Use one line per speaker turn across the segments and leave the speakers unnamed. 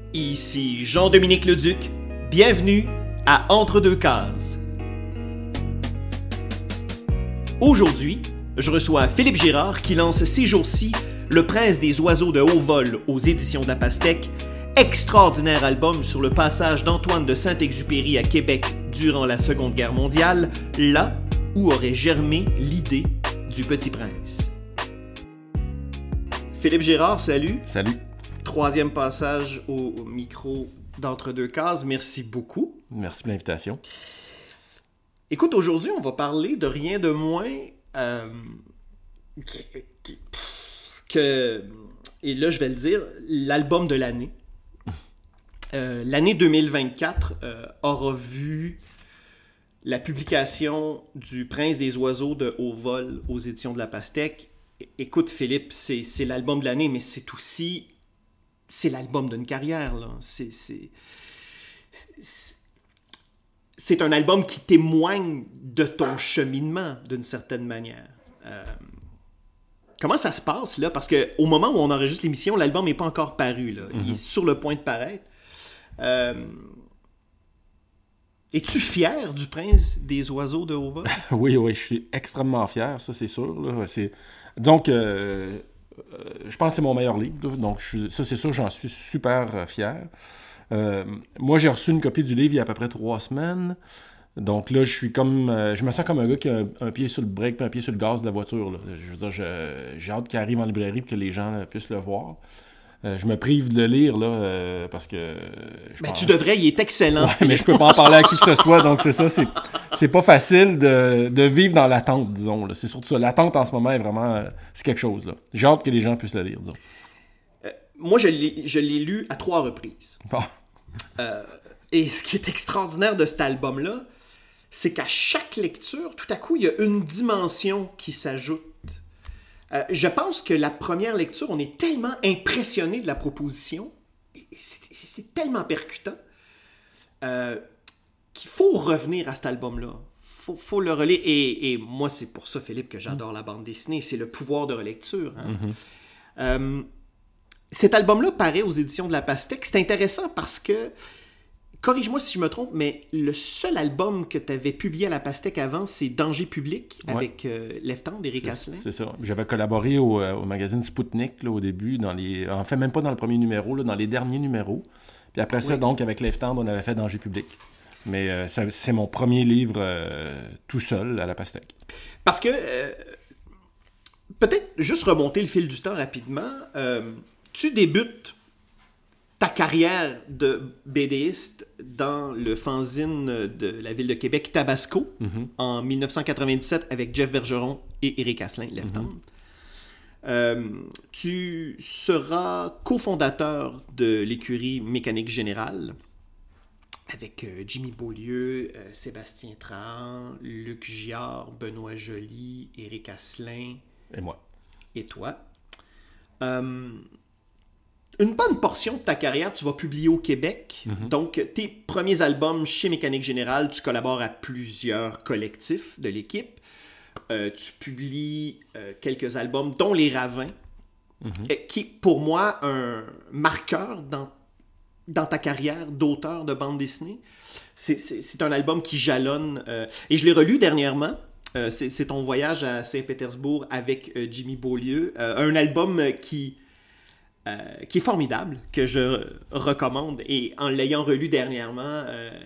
Ici Jean-Dominique Leduc, bienvenue à Entre deux cases. Aujourd'hui, je reçois Philippe Girard qui lance ces jours-ci Le Prince des oiseaux de haut vol aux éditions de la Pastèque, extraordinaire album sur le passage d'Antoine de Saint-Exupéry à Québec durant la Seconde Guerre mondiale, là où aurait germé l'idée du Petit Prince. Philippe Girard, salut.
Salut.
Troisième passage au micro d'Entre deux cases. Merci beaucoup.
Merci pour l'invitation.
Écoute, aujourd'hui, on va parler de rien de moins que, et là je vais le dire, l'album de l'année. L'année 2024 aura vu la publication du Prince des oiseaux de haut vol aux éditions de la Pastèque. Écoute, Philippe, c'est l'album de l'année, mais c'est aussi... C'est l'album d'une carrière, là. C'est un album qui témoigne de ton cheminement, d'une certaine manière. Comment ça se passe, là? Parce qu'au moment où on enregistre l'émission, l'album n'est pas encore paru, là. Il est sur le point de paraître. Es-tu fier du Prince des oiseaux de haut vol?
Oui, je suis extrêmement fier, ça, c'est sûr. Là. Donc, je pense que c'est mon meilleur livre. Là. Donc, ça, c'est sûr, j'en suis super fier. Moi, j'ai reçu une copie du livre il y a à peu près 3 semaines. Donc là, je me sens comme un gars qui a un pied sur le break et un pied sur le gaz de la voiture. Là. Je veux dire, j'ai hâte qu'il arrive en librairie et que les gens puissent le voir. Je me prive de le lire là, parce que...
Tu devrais, il est excellent.
Ouais, mais je peux pas en parler à qui que ce soit, donc c'est ça, c'est pas facile de vivre dans l'attente, disons. Là. C'est surtout ça. L'attente en ce moment est vraiment... c'est quelque chose. Là. J'ai hâte que les gens puissent le lire, disons.
Moi, je l'ai lu à 3 reprises.
Bon.
Et ce qui est extraordinaire de cet album-là, c'est qu'à chaque lecture, tout à coup, il y a une dimension qui s'ajoute. Je pense que la première lecture, on est tellement impressionné de la proposition, et c'est tellement percutant, qu'il faut revenir à cet album-là. Faut le relire. Et moi, c'est pour ça, Philippe, que j'adore la bande dessinée. C'est le pouvoir de relecture. Hein? Cet album-là paraît aux éditions de la Pastèque. C'est intéressant parce que, corrige-moi si je me trompe, mais le seul album que tu avais publié à la Pastèque avant, c'est Danger public avec Lefton d'Éric Asselin.
C'est ça. J'avais collaboré au magazine Spoutnik là, au début, en fait même pas dans le premier numéro, là, dans les derniers numéros. Puis après ça, donc, avec Lefton, on avait fait Danger public. Mais c'est mon premier livre tout seul à la Pastèque.
Parce que, peut-être juste remonter le fil du temps rapidement, tu débutes ta carrière de BDiste dans le fanzine de la ville de Québec, Tabasco, en 1997 avec Jeff Bergeron et Éric Asselin, Lefton. Tu seras cofondateur de l'écurie Mécanique Générale avec Jimmy Beaulieu, Sébastien Trahan, Luc Giard, Benoît Joly, Éric Asselin.
Et moi.
Et toi. Une bonne portion de ta carrière, tu vas publier au Québec. Donc, tes premiers albums chez Mécanique Générale, tu collabores à plusieurs collectifs de l'équipe. Tu publies quelques albums, dont Les Ravins, qui est pour moi un marqueur dans ta carrière d'auteur de bande dessinée. C'est un album qui jalonne. Et je l'ai relu dernièrement. C'est ton voyage à Saint-Pétersbourg avec Jimmy Beaulieu. Un album qui est formidable, que je recommande. Et en l'ayant relu dernièrement,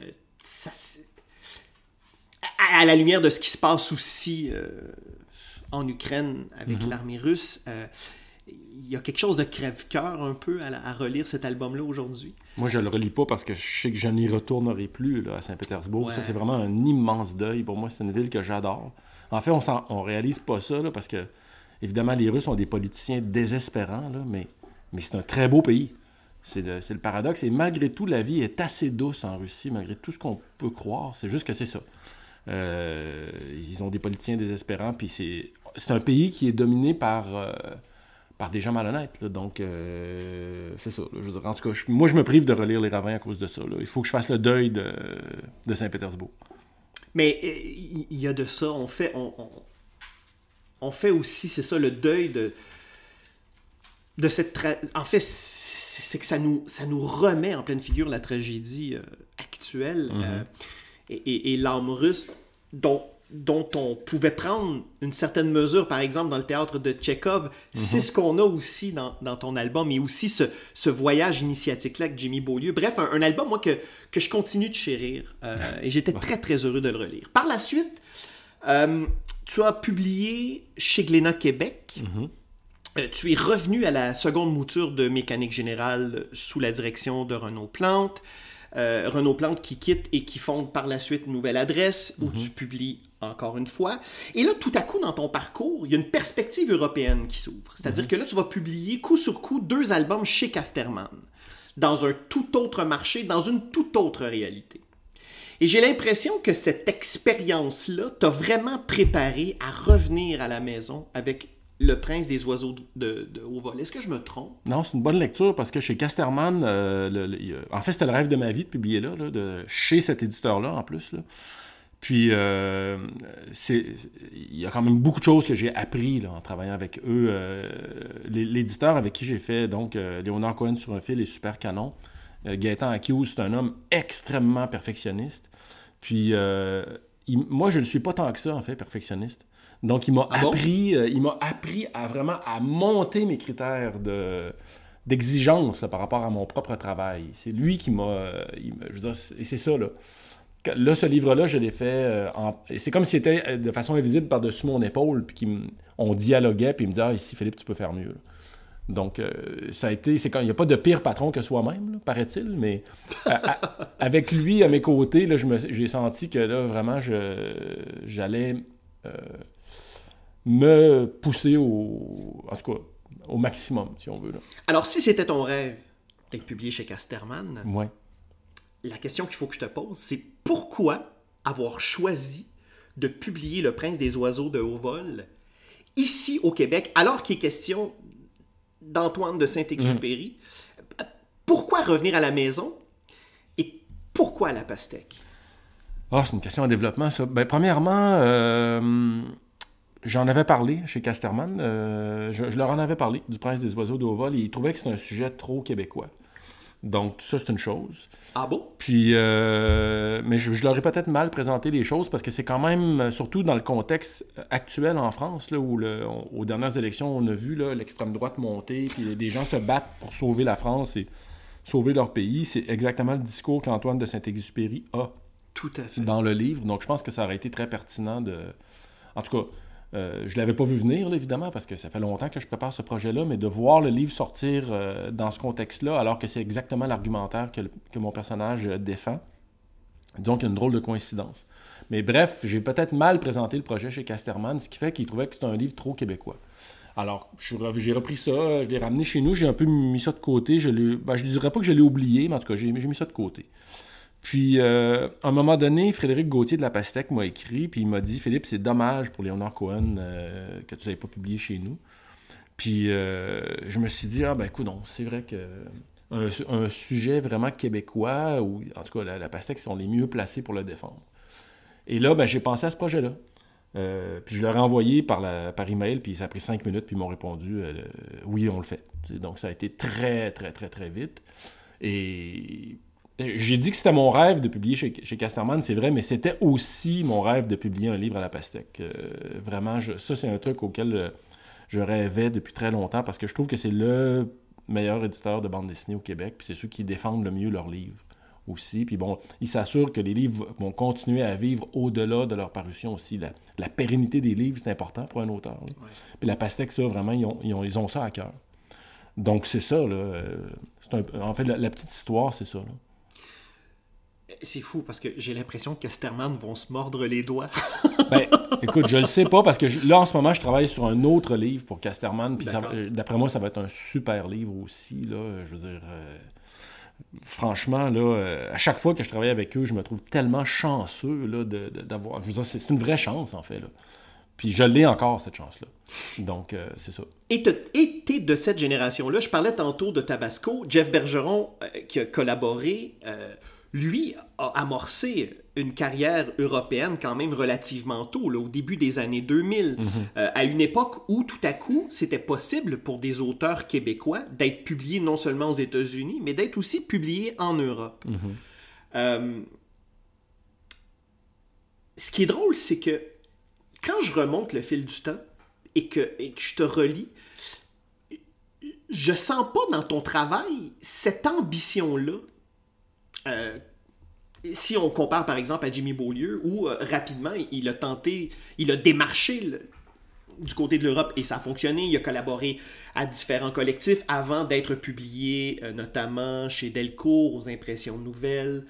à la lumière de ce qui se passe aussi en Ukraine avec l'armée russe, il y a quelque chose de crève-cœur un peu à relire cet album-là aujourd'hui.
Moi, je le relis pas parce que je sais que je n'y retournerai plus là, à Saint-Pétersbourg. Ouais. Ça, c'est vraiment un immense deuil. Pour moi, c'est une ville que j'adore. En fait, on réalise pas ça là, parce que, évidemment, les Russes ont des politiciens désespérants, là, mais c'est un très beau pays. C'est le paradoxe. Et malgré tout, la vie est assez douce en Russie, malgré tout ce qu'on peut croire. C'est juste que c'est ça. Ils ont des politiciens désespérants, puis c'est un pays qui est dominé par des gens malhonnêtes. Là. Donc, c'est ça. Là. Je veux dire, en tout cas, moi, je me prive de relire Les Ravins à cause de ça. Là. Il faut que je fasse le deuil de Saint-Pétersbourg.
Mais il y a de ça. On fait aussi, c'est ça, le deuil de cette... En fait, c'est que ça nous remet en pleine figure la tragédie actuelle et l'âme russe dont on pouvait prendre une certaine mesure, par exemple, dans le théâtre de Tchekhov. C'est ce qu'on a aussi dans ton album, et aussi ce voyage initiatique-là avec Jimmy Beaulieu. Bref, un album, moi, que je continue de chérir. Et j'étais très, très heureux de le relire. Par la suite, tu as publié chez Glénat Québec. Tu es revenu à la seconde mouture de Mécanique Générale sous la direction de Renaud Plante. Renaud Plante qui quitte et qui fonde par la suite Nouvelle Adresse, où tu publies encore une fois. Et là, tout à coup, dans ton parcours, il y a une perspective européenne qui s'ouvre. C'est-à-dire que là, tu vas publier coup sur coup 2 albums chez Casterman, dans un tout autre marché, dans une toute autre réalité. Et j'ai l'impression que cette expérience-là t'a vraiment préparé à revenir à la maison avec Le Prince des oiseaux de haut vol. Est-ce que je me trompe?
Non, c'est une bonne lecture parce que chez Casterman, en fait, c'était le rêve de ma vie de publier là, chez cet éditeur-là en plus. Là. Puis, il y a quand même beaucoup de choses que j'ai appris là, en travaillant avec eux. L'éditeur avec qui j'ai fait, donc, Léonard Cohen sur un fil et Super Canon. Gaëtan Akiou, c'est un homme extrêmement perfectionniste. Puis, moi, je ne suis pas tant que ça, en fait, perfectionniste. Donc, il m'a appris à vraiment à monter mes critères d'exigence là, par rapport à mon propre travail. C'est lui qui je veux dire, et c'est ça, là. Là, ce livre-là, je l'ai fait c'est comme s'il était de façon invisible par-dessus mon épaule, puis on dialoguait, puis il me disait « Ah, ici, Philippe, tu peux faire mieux. » Donc, ça a été... il n'y a pas de pire patron que soi-même, là, paraît-il, mais avec lui à mes côtés, là, j'ai senti que là, vraiment, j'allais me pousser en tout cas, au maximum, si on veut. Là.
Alors, si c'était ton rêve d'être publié chez Casterman,
ouais.
La question qu'il faut que je te pose, c'est pourquoi avoir choisi de publier Le Prince des oiseaux de haut vol ici au Québec, alors qu'il est question d'Antoine de Saint-Exupéry? Pourquoi revenir à la maison et pourquoi à la pastèque?
Ah, c'est une question en développement, ça. Ben, premièrement, j'en avais parlé chez Casterman. Je leur en avais parlé du Prince des oiseaux de haut vol et ils trouvaient que c'était un sujet trop québécois. Donc, ça, c'est une chose.
Ah bon?
Puis, mais je leur ai peut-être mal présenté les choses parce que c'est quand même, surtout dans le contexte actuel en France, là, où aux dernières élections, on a vu là, l'extrême droite monter, puis des gens se battent pour sauver la France et sauver leur pays. C'est exactement le discours qu'Antoine de Saint-Exupéry a
tout à fait
dans le livre. Donc, je pense que ça aurait été très pertinent de... En tout cas... je ne l'avais pas vu venir, là, évidemment, parce que ça fait longtemps que je prépare ce projet-là, mais de voir le livre sortir dans ce contexte-là, alors que c'est exactement l'argumentaire que mon personnage défend. Donc, il y a une drôle de coïncidence. Mais bref, j'ai peut-être mal présenté le projet chez Casterman, ce qui fait qu'il trouvait que c'était un livre trop québécois. Alors, j'ai repris ça, je l'ai ramené chez nous, j'ai un peu mis ça de côté. Je ne dirais pas que je l'ai oublié, mais en tout cas, j'ai mis ça de côté. Puis, à un moment donné, Frédéric Gauthier de La Pastèque m'a écrit, puis il m'a dit « Philippe, c'est dommage pour Léonard Cohen que tu ne l'aies pas publié chez nous. » Puis, je me suis dit « Ah, ben écoute, non, c'est vrai que un sujet vraiment québécois, ou en tout cas, la Pastèque sont les mieux placés pour le défendre. » Et là, ben, j'ai pensé à ce projet-là. Puis je leur ai envoyé par email, puis ça a pris 5 minutes, puis ils m'ont répondu « Oui, on le fait. » Donc, ça a été très, très, très, très vite. Et... J'ai dit que c'était mon rêve de publier chez Casterman, c'est vrai, mais c'était aussi mon rêve de publier un livre à la pastèque. Vraiment, ça, c'est un truc auquel je rêvais depuis très longtemps parce que je trouve que c'est le meilleur éditeur de bande dessinée au Québec, puis c'est ceux qui défendent le mieux leurs livres aussi. Puis bon, ils s'assurent que les livres vont continuer à vivre au-delà de leur parution aussi. La pérennité des livres, c'est important pour un auteur. Ouais. Puis la pastèque, ça, vraiment, ils ont ça à cœur. Donc, c'est ça, là. En fait, la petite histoire, c'est ça, là.
C'est fou parce que j'ai l'impression que Casterman vont se mordre les doigts.
Ben, écoute, je le sais pas parce que là, en ce moment, je travaille sur un autre livre pour Casterman. Puis d'après moi, ça va être un super livre aussi. Là, je veux dire, franchement, là, à chaque fois que je travaille avec eux, je me trouve tellement chanceux là, d'avoir. Je veux dire, c'est une vraie chance, en fait. Là. Puis je l'ai encore, cette chance-là. Donc, c'est ça.
Et t'es de cette génération-là. Je parlais tantôt de Tabasco. Jeff Bergeron, qui a collaboré... lui a amorcé une carrière européenne quand même relativement tôt, là, au début des années 2000, à une époque où tout à coup, c'était possible pour des auteurs québécois d'être publiés non seulement aux États-Unis, mais d'être aussi publiés en Europe. Ce qui est drôle, c'est que quand je remonte le fil du temps et que je te relis, je sens pas dans ton travail cette ambition-là. Si on compare par exemple à Jimmy Beaulieu, où rapidement il a démarché du côté de l'Europe et ça a fonctionné, il a collaboré à différents collectifs avant d'être publié notamment chez Delcourt, aux Impressions Nouvelles.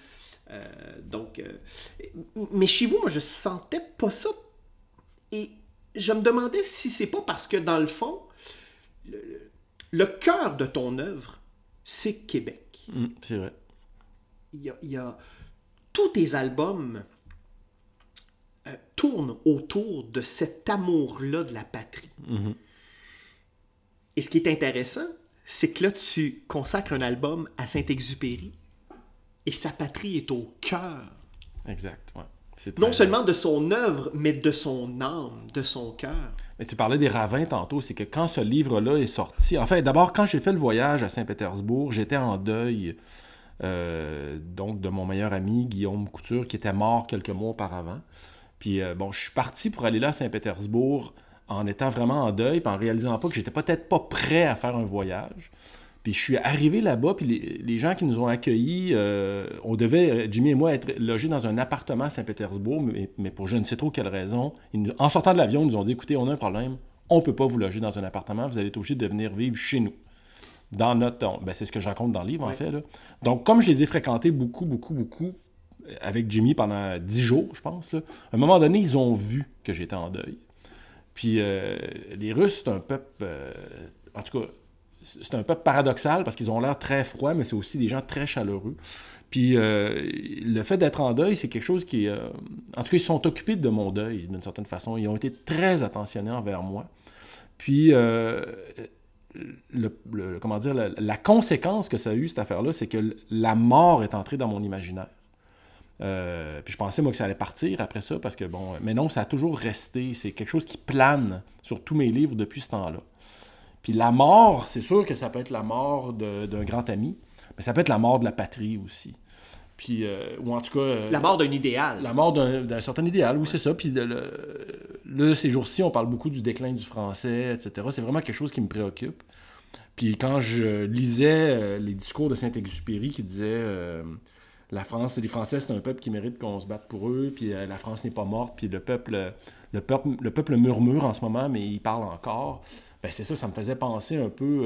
Mais chez vous, moi je sentais pas ça. Et je me demandais si c'est pas parce que dans le fond, le cœur de ton œuvre, c'est Québec.
C'est vrai.
Il y a tous tes albums tournent autour de cet amour-là de la patrie. Et ce qui est intéressant, c'est que là, tu consacres un album à Saint-Exupéry et sa patrie est au cœur.
Exact, ouais.
Non seulement de son œuvre, mais de son âme, de son cœur.
Mais tu parlais des Ravins tantôt, c'est que quand ce livre-là est sorti... En fait, d'abord, quand j'ai fait le voyage à Saint-Pétersbourg, j'étais en deuil donc de mon meilleur ami, Guillaume Couture, qui était mort quelques mois auparavant. Puis je suis parti pour aller là à Saint-Pétersbourg en étant vraiment en deuil, puis en réalisant pas que j'étais peut-être pas prêt à faire un voyage. Puis je suis arrivé là-bas, puis les gens qui nous ont accueillis, on devait, Jimmy et moi, être logés dans un appartement à Saint-Pétersbourg, mais pour je ne sais trop quelle raison. En sortant de l'avion, ils nous ont dit, écoutez, on a un problème, on ne peut pas vous loger dans un appartement, vous allez être obligé de venir vivre chez nous. Dans notre... c'est ce que je raconte dans le livre, en fait. Là. Donc, comme je les ai fréquentés beaucoup, avec Jimmy pendant 10 jours, je pense, là, à un moment donné, ils ont vu que j'étais en deuil. Puis les Russes, c'est un peuple... en tout cas... C'est un peu paradoxal parce qu'ils ont l'air très froids, mais c'est aussi des gens très chaleureux. Puis le fait d'être en deuil, c'est quelque chose qui... en tout cas, ils sont occupés de mon deuil, d'une certaine façon. Ils ont été très attentionnés envers moi. Puis, comment dire, la conséquence que ça a eu, cette affaire-là, c'est que la mort est entrée dans mon imaginaire. Puis je pensais, moi, que ça allait partir après ça, parce que, mais non, ça a toujours resté. C'est quelque chose qui plane sur tous mes livres depuis ce temps-là. Puis la mort, c'est sûr que ça peut être la mort d'un grand ami, mais ça peut être la mort de la patrie aussi. Puis, ou en tout cas...
la mort d'un idéal.
La mort d'un certain idéal, oui, c'est ça. Puis là, ces jours-ci, on parle beaucoup du déclin du français, etc. C'est vraiment quelque chose qui me préoccupe. Puis quand je lisais les discours de Saint-Exupéry qui disaient la France, les Français, c'est un peuple qui mérite qu'on se batte pour eux, puis la France n'est pas morte, puis le peuple murmure en ce moment, mais il parle encore... c'est ça me faisait penser un peu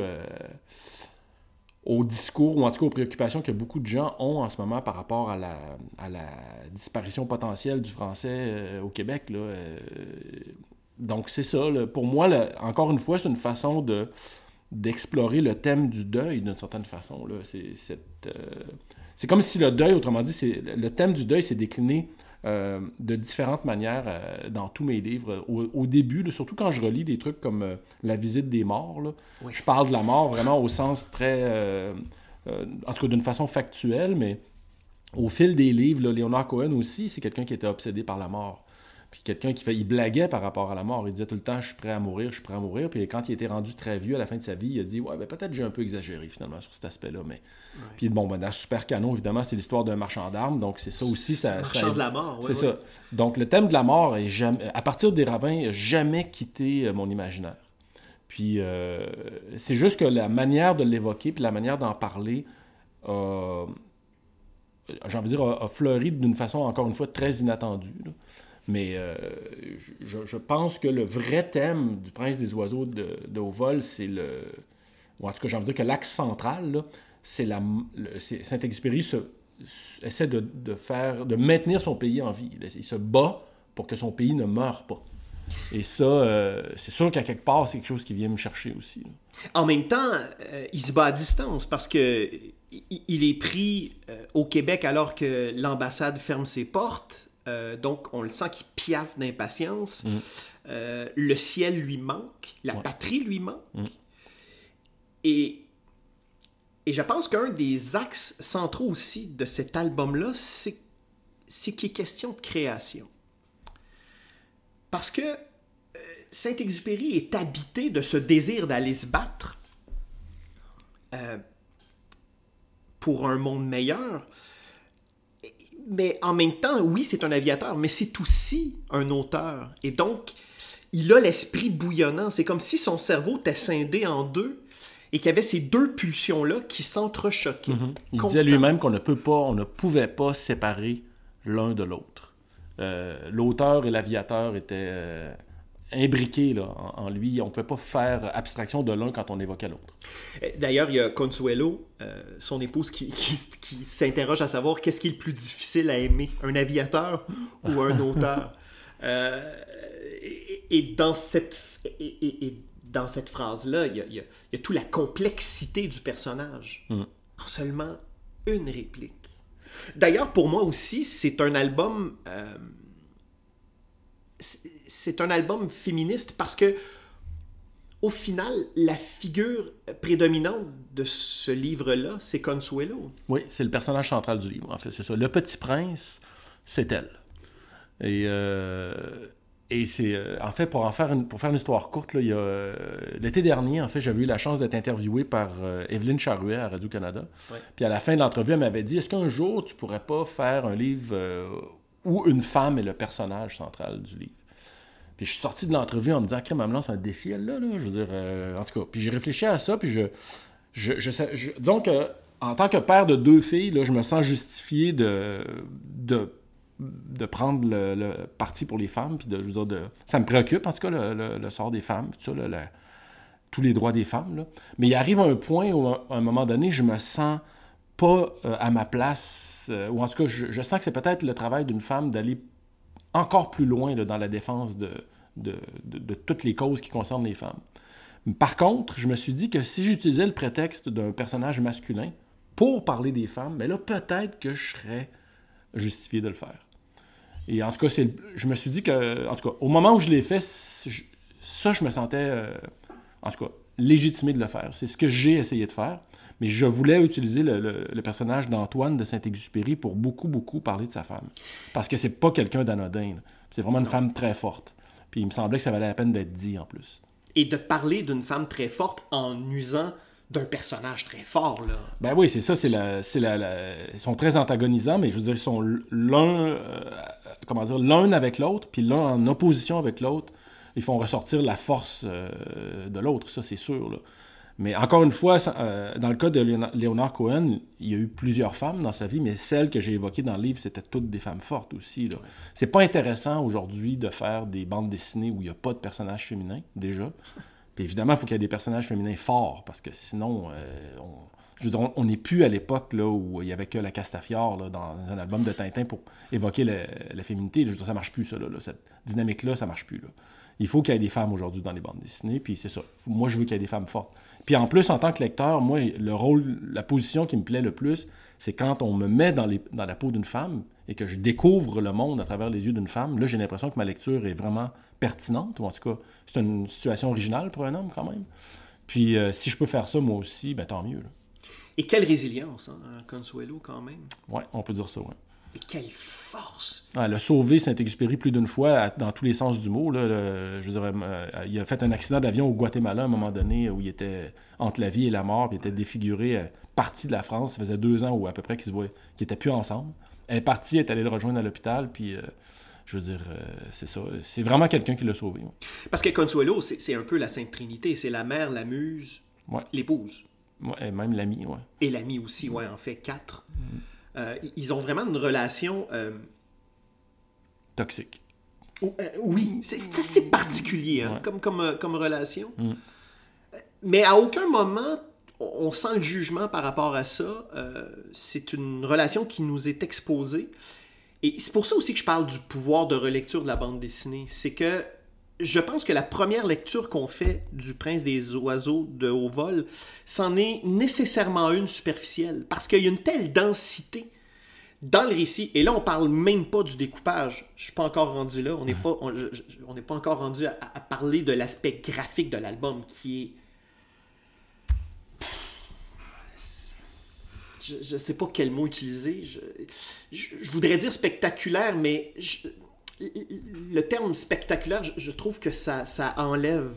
au discours, ou en tout cas aux préoccupations que beaucoup de gens ont en ce moment par rapport à la disparition potentielle du français au Québec. Là. Donc c'est ça, là. Pour moi, encore une fois, c'est une façon d'explorer le thème du deuil d'une certaine façon. Là. C'est comme si le deuil, autrement dit, le thème du deuil s'est décliné de différentes manières dans tous mes livres. Au début, là, surtout quand je relis des trucs comme La visite des morts, là, je parle de la mort vraiment au sens très... en tout cas, d'une façon factuelle, mais au fil des livres, là, Leonard Cohen aussi, c'est quelqu'un qui était obsédé par la mort. Puis quelqu'un il blaguait par rapport à la mort. Il disait tout le temps, je suis prêt à mourir. Puis quand il était rendu très vieux à la fin de sa vie, il a dit, peut-être j'ai un peu exagéré finalement sur cet aspect-là. Mais... Puis dans Super Canon, évidemment, c'est l'histoire d'un marchand d'armes. Donc c'est ça aussi.
Marchand de la mort,
c'est ça. Donc le thème de la mort, à partir des Ravins, n'a jamais quitté mon imaginaire. Puis c'est juste que la manière de l'évoquer, puis la manière d'en parler, j'ai envie de dire, a fleuri d'une façon, encore une fois, très inattendue, là. Mais je pense que le vrai thème du Prince des oiseaux de haut vol, c'est ou en tout cas, j'ai envie de dire que l'axe central, là, c'est Saint-Exupéry essaie de maintenir son pays en vie. Il se bat pour que son pays ne meure pas. Et ça, c'est sûr qu'à quelque part, c'est quelque chose qui vient me chercher aussi. Là.
En même temps, il se bat à distance parce que il est pris au Québec alors que l'ambassade ferme ses portes. Donc, on le sent qu'il piaffe d'impatience. Le ciel lui manque. La patrie lui manque. Et je pense qu'un des axes centraux aussi de cet album-là, c'est c'est qu'il est question de création. Parce que Saint-Exupéry est habité de ce désir d'aller se battre pour un monde meilleur. Mais en même temps, oui, c'est un aviateur, mais c'est aussi un auteur. Et donc, il a l'esprit bouillonnant. C'est comme si son cerveau était scindé en deux et qu'il y avait ces deux pulsions-là qui s'entrechoquaient.
Il disait lui-même qu'on ne pouvait pas séparer l'un de l'autre. L'auteur et l'aviateur étaient imbriqués là, en lui. On ne pouvait pas faire abstraction de l'un quand on évoquait l'autre.
D'ailleurs, il y a Consuelo, son épouse, qui s'interroge à savoir qu'est-ce qui est le plus difficile à aimer, un aviateur ou un auteur. Et dans cette phrase-là, il y a toute la complexité du personnage en seulement une réplique. D'ailleurs, pour moi aussi, c'est un album féministe parce que au final, la figure prédominante de ce livre-là, c'est Consuelo.
Oui, c'est le personnage central du livre, en fait, c'est ça. Le Petit Prince, c'est elle. Et c'est, en fait, pour faire une histoire courte, là, l'été dernier, en fait, j'avais eu la chance d'être interviewé par Evelyne Charouet à Radio-Canada. Ouais. Puis à la fin de l'entrevue, elle m'avait dit, est-ce qu'un jour, tu pourrais pas faire un livre où une femme est le personnage central du livre? Puis je suis sorti de l'entrevue en me disant, crème, elle me lance un défi, elle, là. Je veux dire, en tout cas, puis j'ai réfléchi à ça, puis disons que, en tant que père de 2 filles, là, je me sens justifié de prendre le parti pour les femmes, puis ça me préoccupe, en tout cas, le sort des femmes, tout ça, tous les droits des femmes, là. Mais il arrive un point où, à un moment donné, je me sens pas à ma place, ou en tout cas, je sens que c'est peut-être le travail d'une femme d'aller encore plus loin là, dans la défense de toutes les causes qui concernent les femmes. Par contre, je me suis dit que si j'utilisais le prétexte d'un personnage masculin pour parler des femmes, mais là, peut-être que je serais justifié de le faire. Et en tout cas, je me suis dit que, en tout cas, au moment où je l'ai fait, je me sentais, en tout cas, légitimé de le faire. C'est ce que j'ai essayé de faire. Mais je voulais utiliser le personnage d'Antoine de Saint-Exupéry pour beaucoup, beaucoup parler de sa femme. Parce que c'est pas quelqu'un d'anodin. Là. C'est vraiment une femme très forte. Puis il me semblait que ça valait la peine d'être dit, en plus.
Et de parler d'une femme très forte en usant d'un personnage très fort, là.
Ben oui, c'est ça. Ils sont très antagonisants, mais je veux dire, ils sont l'un avec l'autre, puis l'un en opposition avec l'autre. Ils font ressortir la force de l'autre, ça, c'est sûr, là. Mais encore une fois, dans le cas de Leonard Cohen, il y a eu plusieurs femmes dans sa vie, mais celles que j'ai évoquées dans le livre, c'était toutes des femmes fortes aussi, là. C'est pas intéressant aujourd'hui de faire des bandes dessinées où il n'y a pas de personnages féminins, déjà. Puis évidemment, il faut qu'il y ait des personnages féminins forts, parce que sinon, on n'est plus à l'époque là, où il n'y avait que la Castafiore là, dans un album de Tintin pour évoquer la féminité. Je veux dire, ça ne marche plus, ça. Là, cette dynamique-là, ça ne marche plus. Là. Il faut qu'il y ait des femmes aujourd'hui dans les bandes dessinées, puis c'est ça. Moi, je veux qu'il y ait des femmes fortes. Puis en plus, en tant que lecteur, moi, la position qui me plaît le plus, c'est quand on me met dans la peau d'une femme et que je découvre le monde à travers les yeux d'une femme. Là, j'ai l'impression que ma lecture est vraiment pertinente, ou en tout cas, c'est une situation originale pour un homme, quand même. Puis si je peux faire ça, moi aussi, ben tant mieux. Là.
Et quelle résilience, hein, Consuelo, quand même.
Oui, on peut dire ça, oui.
Et quelle force!
Elle a sauvé Saint-Exupéry plus d'une fois, dans tous les sens du mot. Là, je veux dire, il a fait un accident d'avion au Guatemala à un moment donné où il était entre la vie et la mort, puis il était défiguré, parti de la France. Ça faisait 2 ans ou à peu près qu'ils n'étaient plus ensemble. Elle est partie, elle est allée le rejoindre à l'hôpital, puis je veux dire, c'est ça. C'est vraiment quelqu'un qui l'a sauvé. Ouais.
Parce que Consuelo, c'est un peu la Sainte Trinité. C'est la mère, la muse, l'épouse.
Ouais, et même l'ami, ouais.
Et l'ami aussi, ouais, en fait 4. Ils ont vraiment une relation...
toxique.
Oui, c'est assez particulier hein, comme relation. Mais à aucun moment, on sent le jugement par rapport à ça. C'est une relation qui nous est exposée. Et c'est pour ça aussi que je parle du pouvoir de relecture de la bande dessinée. C'est que je pense que la première lecture qu'on fait du Prince des oiseaux de haut vol, c'en est nécessairement une superficielle. Parce qu'il y a une telle densité dans le récit. Et là, on parle même pas du découpage. Je suis pas encore rendu là. On n'est pas encore rendu à parler de l'aspect graphique de l'album qui est... je sais pas quel mot utiliser. Je voudrais dire spectaculaire, mais le terme spectaculaire, je trouve que ça enlève...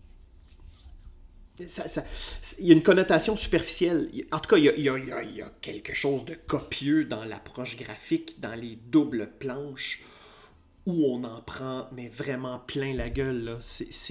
Il y a une connotation superficielle. En tout cas, il y a quelque chose de copieux dans l'approche graphique, dans les doubles planches, où on en prend mais vraiment plein la gueule. Là.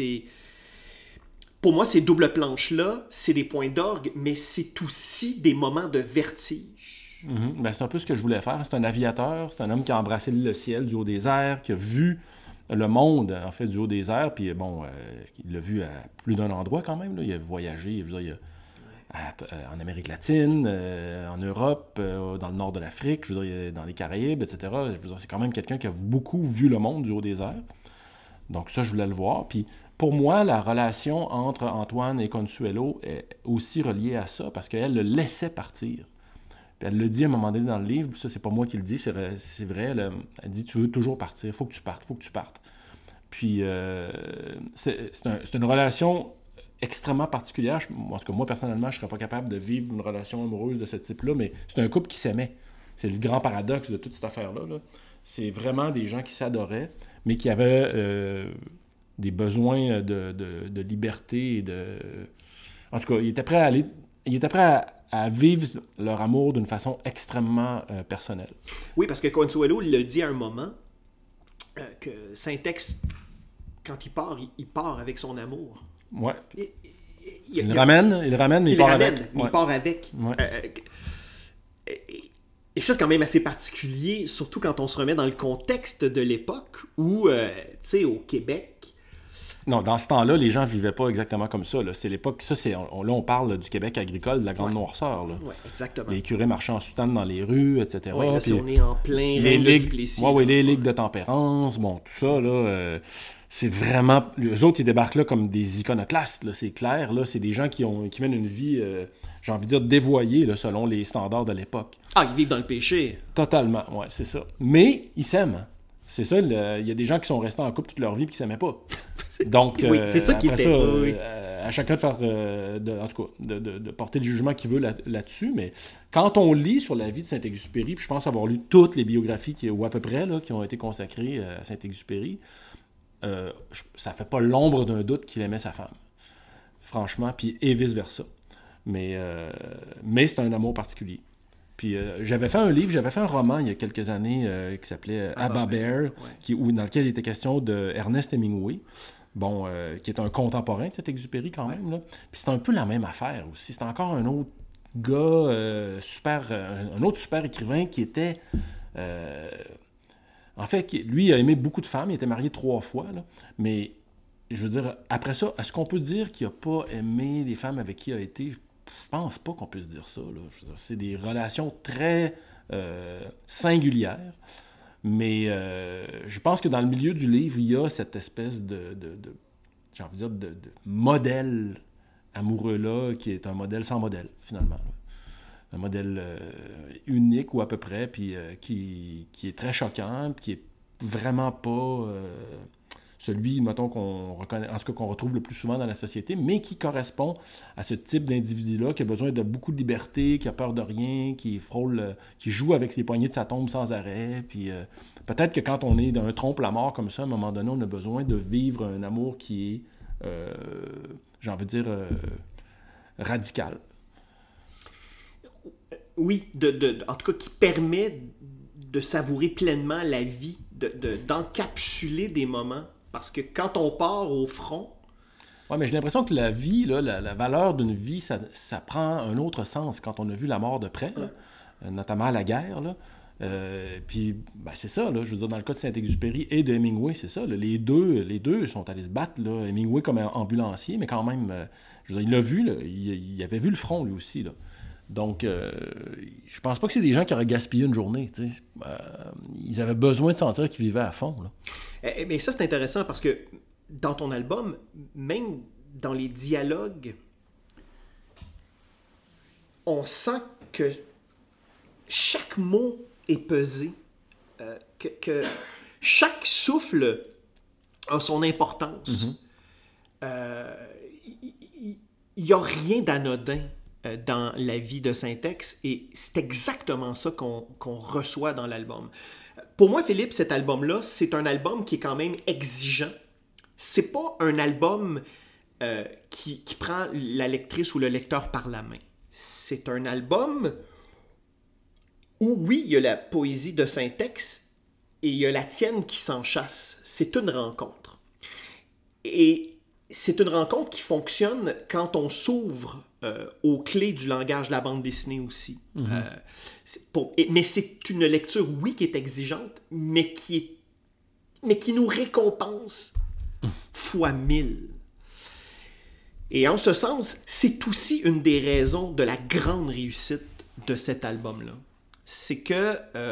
Pour moi, ces doubles planches-là, c'est des points d'orgue, mais c'est aussi des moments de vertige.
Ben, c'est un peu ce que je voulais faire. C'est un aviateur, c'est un homme qui a embrassé le ciel du haut des airs, qui a vu le monde, en fait, du haut des airs, puis bon, il l'a vu à plus d'un endroit quand même. Là. Il a voyagé, je veux dire, en Amérique latine, en Europe, dans le nord de l'Afrique, je veux dire, dans les Caraïbes, etc. Je veux dire, c'est quand même quelqu'un qui a beaucoup vu le monde du haut des airs. Donc ça, je voulais le voir. Puis pour moi, la relation entre Antoine et Consuelo est aussi reliée à ça, parce qu'elle le laissait partir. Puis elle le dit à un moment donné dans le livre, ça c'est pas moi qui le dis, c'est vrai, elle dit « Tu veux toujours partir, faut que tu partes. » Puis c'est une relation extrêmement particulière. En tout cas, moi personnellement, je serais pas capable de vivre une relation amoureuse de ce type-là, mais c'est un couple qui s'aimait. C'est le grand paradoxe de toute cette affaire-là. Là. C'est vraiment des gens qui s'adoraient, mais qui avaient des besoins de liberté et de... En tout cas, ils étaient prêts à vivre leur amour d'une façon extrêmement personnelle.
Oui, parce que Consuelo le dit à un moment que Syntex, quand il part avec son amour.
Ouais. Il le ramène, mais il part avec.
Mais il part avec.
Ouais.
Et ça, c'est quand même assez particulier, surtout quand on se remet dans le contexte de l'époque où, tu sais, au Québec...
Non, dans ce temps-là, les gens vivaient pas exactement comme ça. Là. C'est l'époque... Ça, là, on parle du Québec agricole, de la Grande Noirceur. Oui,
exactement.
Les curés marchaient en soutane dans les rues, etc.
Oui, là, on est en plein règne de Duplessis.
Oui, les ligues de tempérance, bon, tout ça, là... c'est vraiment... Les autres, ils débarquent là comme des iconoclastes, là, c'est clair. Là, c'est des gens qui mènent une vie, j'ai envie de dire, dévoyée, là, selon les standards de l'époque.
Ah, ils vivent dans le péché.
Totalement, ouais, c'est ça. Mais ils s'aiment. C'est ça, il y a des gens qui sont restés en couple toute leur vie et qui ne s'aimaient pas. Donc,
oui, c'est ça qui était...
à chacun de faire, en tout cas, de porter le jugement qu'il veut là-dessus. Mais quand on lit sur la vie de Saint-Exupéry, puis je pense avoir lu toutes les biographies, ou à peu près, là, qui ont été consacrées à Saint-Exupéry, ça fait pas l'ombre d'un doute qu'il aimait sa femme. Franchement, puis et vice-versa. Mais c'est un amour particulier. Puis j'avais fait un roman il y a quelques années qui s'appelait Abba Bear, dans lequel il était question de Ernest Hemingway, qui est un contemporain de Saint-Exupéry quand même. Là. Puis c'est un peu la même affaire aussi. C'est encore un autre gars, un autre super écrivain qui était... en fait, lui, il a aimé beaucoup de femmes, il était marié 3 fois, là, mais je veux dire, après ça, est-ce qu'on peut dire qu'il n'a pas aimé les femmes avec qui il a été? Je pense pas qu'on puisse dire ça. Là. Je veux dire, c'est des relations très singulières, mais je pense que dans le milieu du livre, il y a cette espèce j'ai envie de dire, de modèle amoureux-là, qui est un modèle sans modèle, finalement. Là. Un modèle unique ou à peu près, puis qui est très choquant, puis qui est vraiment pas celui, mettons, qu'on reconnaît, en tout cas qu'on retrouve le plus souvent dans la société, mais qui correspond à ce type d'individu-là qui a besoin de beaucoup de liberté, qui a peur de rien, qui frôle, qui joue avec ses poignées de sa tombe sans arrêt, puis peut-être que quand on est dans un trompe-la-mort comme ça, à un moment donné, on a besoin de vivre un amour qui est, j'ai envie de dire, radical.
Oui, en tout cas, qui permet de savourer pleinement la vie, d'encapsuler des moments. Parce que quand on part au front...
Oui, mais j'ai l'impression que la vie, là, la valeur d'une vie, ça prend un autre sens quand on a vu la mort de près, là, notamment à la guerre. Là. Puis, c'est ça, là, je veux dire, dans le cas de Saint-Exupéry et de Hemingway, c'est ça. Là, les deux sont allés se battre. Là, Hemingway comme ambulancier, mais quand même, je veux dire, il l'a vu, là, il avait vu le front lui aussi, là. Donc, je pense pas que c'est des gens qui auraient gaspillé une journée. Ils avaient besoin de sentir qu'ils vivaient à fond. Là.
Mais ça, c'est intéressant parce que dans ton album, même dans les dialogues, on sent que chaque mot est pesé, que chaque souffle a son importance. Il n'y a rien d'anodin dans la vie de Saint-Ex, et c'est exactement ça qu'on reçoit dans l'album. Pour moi, Philippe, cet album-là, c'est un album qui est quand même exigeant. C'est pas un album qui prend la lectrice ou le lecteur par la main. C'est un album où, oui, il y a la poésie de Saint-Ex et il y a la tienne qui s'enchasse. C'est une rencontre. Et c'est une rencontre qui fonctionne quand on s'ouvre aux clés du langage de la bande dessinée aussi. Mais c'est une lecture, oui, qui est exigeante, mais qui nous récompense fois 1000. Et en ce sens, c'est aussi une des raisons de la grande réussite de cet album-là. C'est que,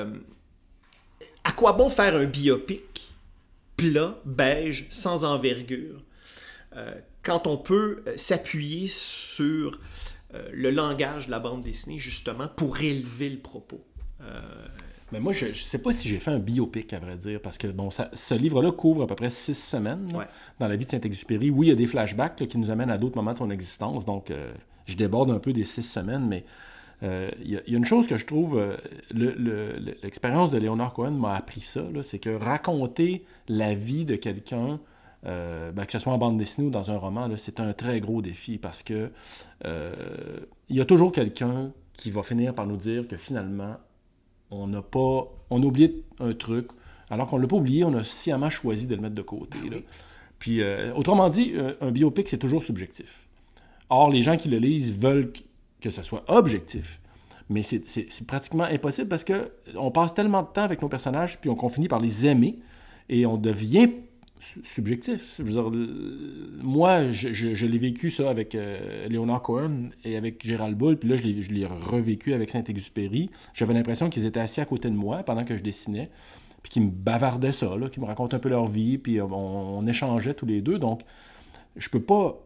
à quoi bon faire un biopic plat, beige, sans envergure, quand on peut s'appuyer sur le langage de la bande dessinée, justement, pour élever le propos.
Mais moi, je ne sais pas si j'ai fait un biopic, à vrai dire, parce que bon, ce livre-là couvre à peu près 6 semaines dans la vie de Saint-Exupéry. Oui, il y a des flashbacks qui nous amènent à d'autres moments de son existence, donc je déborde un peu des 6 semaines, mais il y a une chose que je trouve, l'expérience de Leonard Cohen m'a appris ça, là, c'est que raconter la vie de quelqu'un, que ce soit en bande dessinée ou dans un roman, là, c'est un très gros défi parce que il y a toujours quelqu'un qui va finir par nous dire que finalement, on a oublié un truc, alors qu'on ne l'a pas oublié, on a sciemment choisi de le mettre de côté. Là. Puis, autrement dit, un biopic, c'est toujours subjectif. Or, les gens qui le lisent veulent que ce soit objectif. Mais c'est pratiquement impossible parce qu'on passe tellement de temps avec nos personnages, puis qu'on finit par les aimer, et on devient subjectif. Je veux dire, moi, je l'ai vécu ça avec Leonard Cohen et avec Gérald Bull, puis là, je l'ai revécu avec Saint-Exupéry. J'avais l'impression qu'ils étaient assis à côté de moi pendant que je dessinais, puis qu'ils me bavardaient ça, là, qu'ils me racontaient un peu leur vie, puis on échangeait tous les deux. Donc, je peux pas...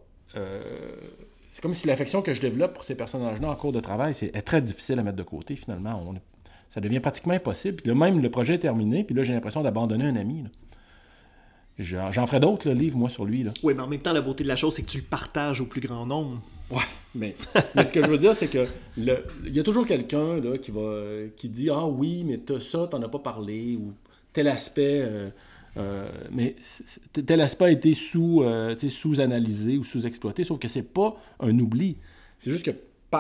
c'est comme si l'affection que je développe pour ces personnages-là en cours de travail, est très difficile à mettre de côté, finalement. Ça devient pratiquement impossible. Puis là, même le projet est terminé, puis là, j'ai l'impression d'abandonner un ami, là. J'en ferai d'autres, le livre, moi, sur lui. Là.
Oui, mais en même temps, la beauté de la chose, c'est que tu le partages au plus grand nombre.
Ouais, mais ce que je veux dire, c'est que il y a toujours quelqu'un là, qui dit « Ah oui, mais ça, t'en as pas parlé » ou « Tel aspect... mais tel aspect a été sous-analysé ou sous-exploité », sauf que c'est pas un oubli. C'est juste que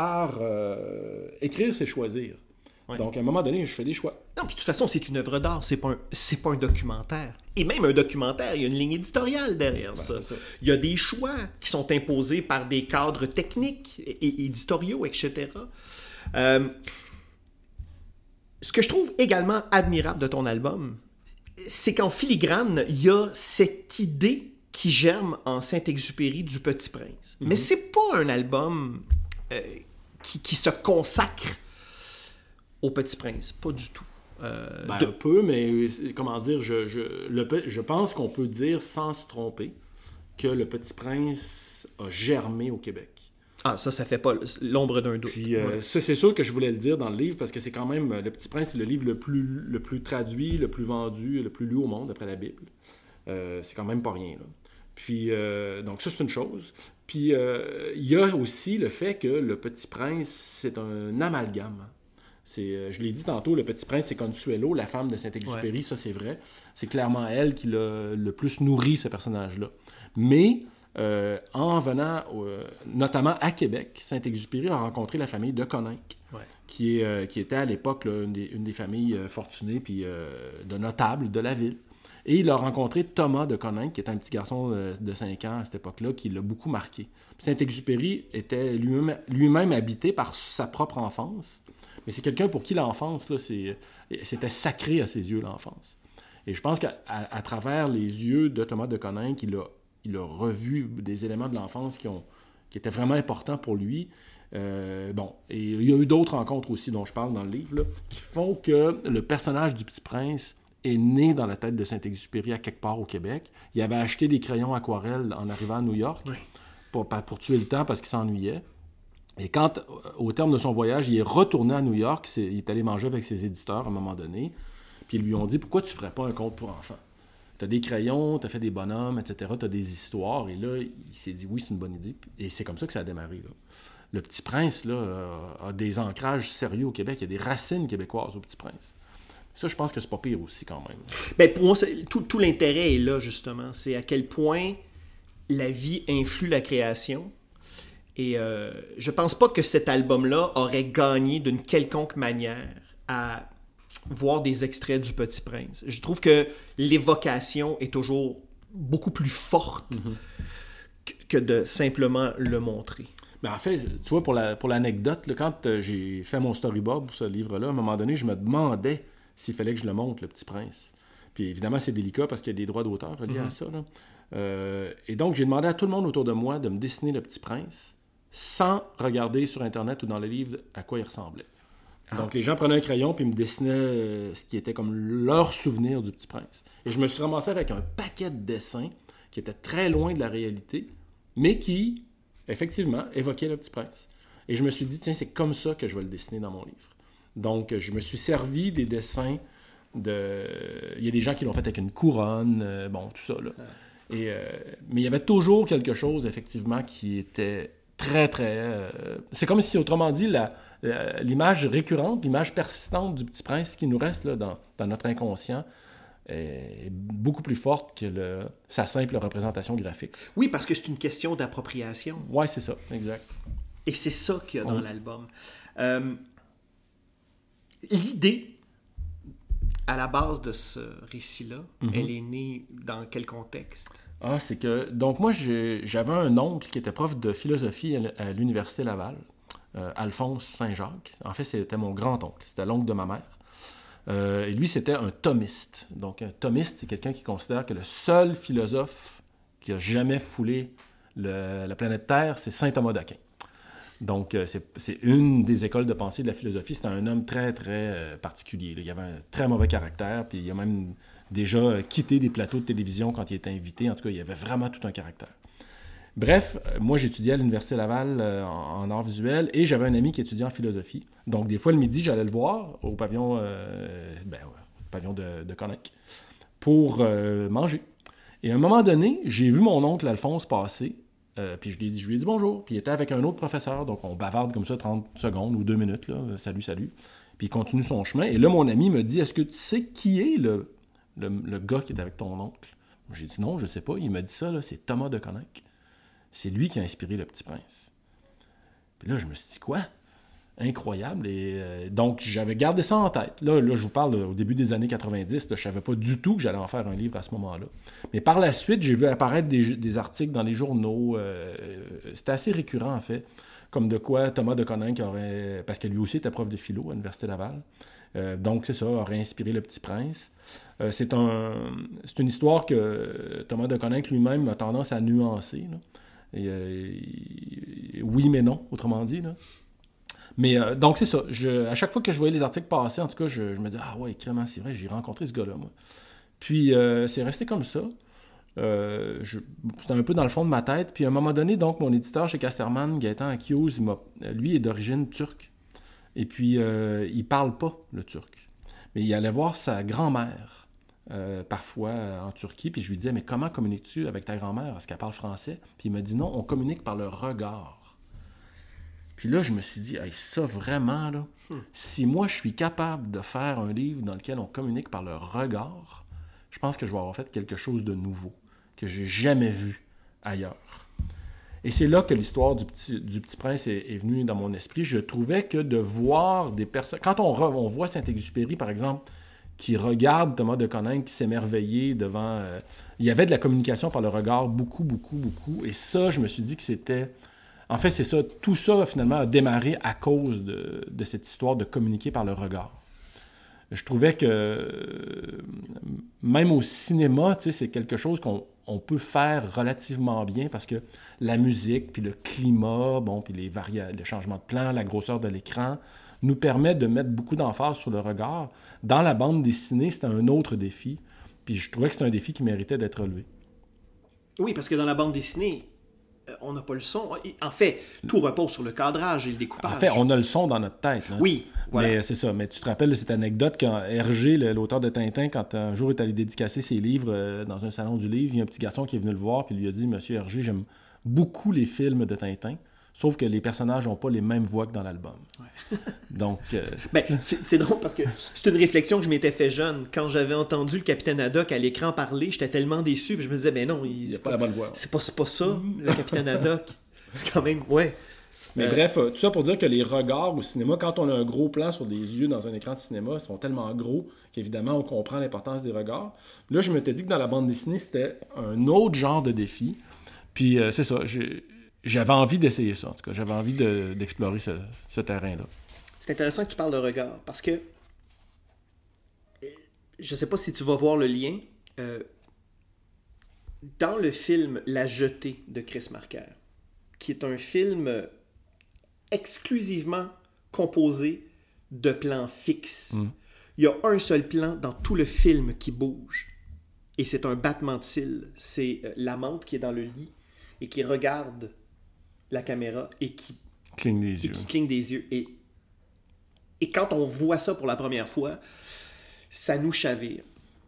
écrire, c'est choisir. Ouais. Donc, à un moment donné, je fais des choix.
Non, puis de toute façon, c'est une œuvre d'art, c'est pas un documentaire. Et même un documentaire, il y a une ligne éditoriale derrière ça. Il y a des choix qui sont imposés par des cadres techniques et éditoriaux, etc. Ce que je trouve également admirable de ton album, c'est qu'en filigrane, il y a cette idée qui germe en Saint-Exupéry du Petit Prince. Mais c'est pas un album qui se consacre au Petit Prince, pas du tout.
Un peu, mais comment dire, je pense qu'on peut dire sans se tromper que le Petit Prince a germé au Québec.
Ah, ça fait pas l'ombre d'un doute.
Puis ça, c'est sûr que je voulais le dire dans le livre parce que c'est quand même, Le Petit Prince, c'est le livre le plus traduit, le plus vendu, le plus lu au monde après la Bible. C'est quand même pas rien, là. Puis, donc ça, c'est une chose. Puis, il y a aussi le fait que Le Petit Prince, c'est un amalgame. Je l'ai dit tantôt, Le Petit Prince, c'est Consuelo, la femme de Saint-Exupéry, ouais. Ça c'est vrai. C'est clairement elle qui l'a le plus nourri, ce personnage-là. Mais, en venant notamment à Québec, Saint-Exupéry a rencontré la famille de Coninck, ouais. qui était à l'époque là, une des familles fortunées puis de notables de la ville. Et il a rencontré Thomas de Coninck, qui était un petit garçon de 5 ans à cette époque-là, qui l'a beaucoup marqué. Saint-Exupéry était lui-même habité par sa propre enfance. Mais c'est quelqu'un pour qui l'enfance, là, c'était sacré à ses yeux, l'enfance. Et je pense qu'à travers les yeux de Thomas de Coninck, il a revu des éléments de l'enfance qui étaient vraiment importants pour lui. Et il y a eu d'autres rencontres aussi dont je parle dans le livre, là, qui font que le personnage du Petit Prince est né dans la tête de Saint-Exupéry à quelque part au Québec. Il avait acheté des crayons aquarelles en arrivant à New York pour tuer le temps parce qu'il s'ennuyait. Et quand, au terme de son voyage, il est retourné à New York, il est allé manger avec ses éditeurs à un moment donné, puis ils lui ont dit « Pourquoi tu ne ferais pas un conte pour enfants? » T'as des crayons, t'as fait des bonhommes, etc. T'as des histoires. Et là, il s'est dit, oui, c'est une bonne idée. Et c'est comme ça que ça a démarré. Là. Le Petit Prince là, a des ancrages sérieux au Québec. Il y a des racines québécoises au Petit Prince. Ça, je pense que c'est pas pire aussi, quand même.
Ben, pour moi, tout l'intérêt est là, justement. C'est à quel point la vie influe la création. Et je pense pas que cet album-là aurait gagné d'une quelconque manière à voir des extraits du Petit Prince. Je trouve que l'évocation est toujours beaucoup plus forte que de simplement le montrer.
Ben en fait, tu vois, pour l'anecdote, là, quand j'ai fait mon storyboard pour ce livre-là, à un moment donné, je me demandais s'il fallait que je le montre, le Petit Prince. Puis évidemment, c'est délicat parce qu'il y a des droits d'auteur reliés à ça. Là. Et donc, j'ai demandé à tout le monde autour de moi de me dessiner le Petit Prince sans regarder sur Internet ou dans le livre à quoi il ressemblait. Donc, les gens prenaient un crayon puis me dessinaient ce qui était comme leur souvenir du Petit Prince. Et je me suis ramassé avec un paquet de dessins qui étaient très loin de la réalité, mais qui, effectivement, évoquaient le Petit Prince. Et je me suis dit, tiens, c'est comme ça que je vais le dessiner dans mon livre. Donc, je me suis servi des dessins de... Il y a des gens qui l'ont fait avec une couronne, bon, tout ça, là. Mais il y avait toujours quelque chose, effectivement, qui était très, très... C'est comme si, autrement dit, l'image récurrente, l'image persistante du Petit Prince qui nous reste là, dans notre inconscient est beaucoup plus forte que sa simple représentation graphique.
Oui, parce que c'est une question d'appropriation.
Oui, c'est ça, exact.
Et c'est ça qu'il y a dans l'album. L'idée, à la base de ce récit-là, elle est née dans quel contexte?
Ah, c'est que... Donc, moi, j'avais un oncle qui était prof de philosophie à l'Université Laval, Alphonse Saint-Jacques. En fait, c'était mon grand-oncle. C'était l'oncle de ma mère. Et lui, c'était un thomiste. Donc, un thomiste, c'est quelqu'un qui considère que le seul philosophe qui a jamais foulé la planète Terre, c'est saint Thomas d'Aquin. Donc, c'est une des écoles de pensée de la philosophie. C'était un homme très, très particulier. Là. Il avait un très mauvais caractère, puis il a même déjà quitté des plateaux de télévision quand il était invité. En tout cas, il avait vraiment tout un caractère. Bref, moi, j'étudiais à l'Université Laval en arts visuels et j'avais un ami qui étudiait en philosophie. Donc, des fois, le midi, j'allais le voir au pavillon, pavillon de Coninck pour manger. Et à un moment donné, j'ai vu mon oncle Alphonse passer. Puis je lui ai dit bonjour. Puis il était avec un autre professeur. Donc, on bavarde comme ça 30 secondes ou 2 minutes. Là. Salut, salut. Puis il continue son chemin. Et là, mon ami me dit, est-ce que tu sais qui est le gars qui est avec ton oncle? J'ai dit non, je sais pas. Il m'a dit ça, là, c'est Thomas de Coninck. C'est lui qui a inspiré Le Petit Prince. Puis là, je me suis dit, quoi? Incroyable. Et donc, j'avais gardé ça en tête. Là je vous parle au début des années 90. Là, je ne savais pas du tout que j'allais en faire un livre à ce moment-là. Mais par la suite, j'ai vu apparaître des articles dans les journaux. C'était assez récurrent, en fait. Comme de quoi Thomas de Coninck aurait... Parce que lui aussi était prof de philo à l'Université Laval. Donc, c'est ça, aurait inspiré Le Petit Prince. C'est une histoire que Thomas de Coninck lui-même a tendance à nuancer. Là. Oui, mais non, autrement dit. Là. Mais donc, c'est ça. À chaque fois que je voyais les articles passer, en tout cas, je me disais, ah ouais, vraiment, c'est vrai, j'ai rencontré ce gars-là, moi. Puis, c'est resté comme ça. C'était un peu dans le fond de ma tête. Puis, à un moment donné, donc, mon éditeur chez Casterman, Gaëtan Akiyouz, lui est d'origine turque. Et puis, il parle pas le turc. Mais il allait voir sa grand-mère, parfois, en Turquie. Puis, je lui disais, mais comment communiques-tu avec ta grand-mère? Est-ce qu'elle parle français? Puis, il m'a dit, non, on communique par le regard. Puis là, je me suis dit, hey, ça vraiment, là, si moi, je suis capable de faire un livre dans lequel on communique par le regard, je pense que je vais avoir fait quelque chose de nouveau, que j'ai jamais vu ailleurs. Et c'est là que l'histoire du Petit Prince est venue dans mon esprit. Je trouvais que de voir des personnes... Quand on voit Saint-Exupéry, par exemple, qui regarde Thomas de Coninck, qui s'émerveillait devant... il y avait de la communication par le regard, beaucoup, beaucoup, beaucoup. Et ça, je me suis dit que c'était... En fait, c'est ça. Tout ça, finalement, a démarré à cause de cette histoire de communiquer par le regard. Je trouvais que même au cinéma, c'est quelque chose qu'on peut faire relativement bien parce que la musique, puis le climat, bon, puis les changements de plan, la grosseur de l'écran, nous permet de mettre beaucoup d'emphase sur le regard. Dans la bande dessinée, c'était un autre défi. Puis je trouvais que c'était un défi qui méritait d'être relevé.
Oui, parce que dans la bande dessinée, on n'a pas le son. En fait, tout repose sur le cadrage et le découpage.
En fait, on a le son dans notre tête. Là.
Oui, voilà.
Mais c'est ça. Mais tu te rappelles de cette anecdote quand Hergé, l'auteur de Tintin, quand un jour est allé dédicacer ses livres dans un salon du livre, il y a un petit garçon qui est venu le voir et lui a dit « Monsieur Hergé, j'aime beaucoup les films de Tintin, sauf que les personnages n'ont pas les mêmes voix que dans l'album. Ouais. » Donc...
Ben, c'est drôle parce que c'est une réflexion que je m'étais fait jeune. Quand j'avais entendu le capitaine Haddock à l'écran parler, j'étais tellement déçu. Puis je me disais, ben non,
il n'y a pas la bonne voix.
C'est pas ça, le capitaine Haddock. C'est quand même... Ouais.
Mais bref, tout ça pour dire que les regards au cinéma, quand on a un gros plan sur des yeux dans un écran de cinéma, ils sont tellement gros qu'évidemment, on comprend l'importance des regards. Là, je m'étais dit que dans la bande dessinée, c'était un autre genre de défi. Puis c'est ça, j'avais envie d'essayer ça, en tout cas. J'avais envie d'explorer ce terrain-là.
C'est intéressant que tu parles de regard, parce que je sais pas si tu vas voir le lien. Dans le film La Jetée de Chris Marker, qui est un film exclusivement composé de plans fixes. Il y a un seul plan dans tout le film qui bouge. Et c'est un battement de cils. C'est l'amante qui est dans le lit et qui regarde la caméra et qui
cligne des yeux.
Et quand on voit ça pour la première fois, ça nous chavire.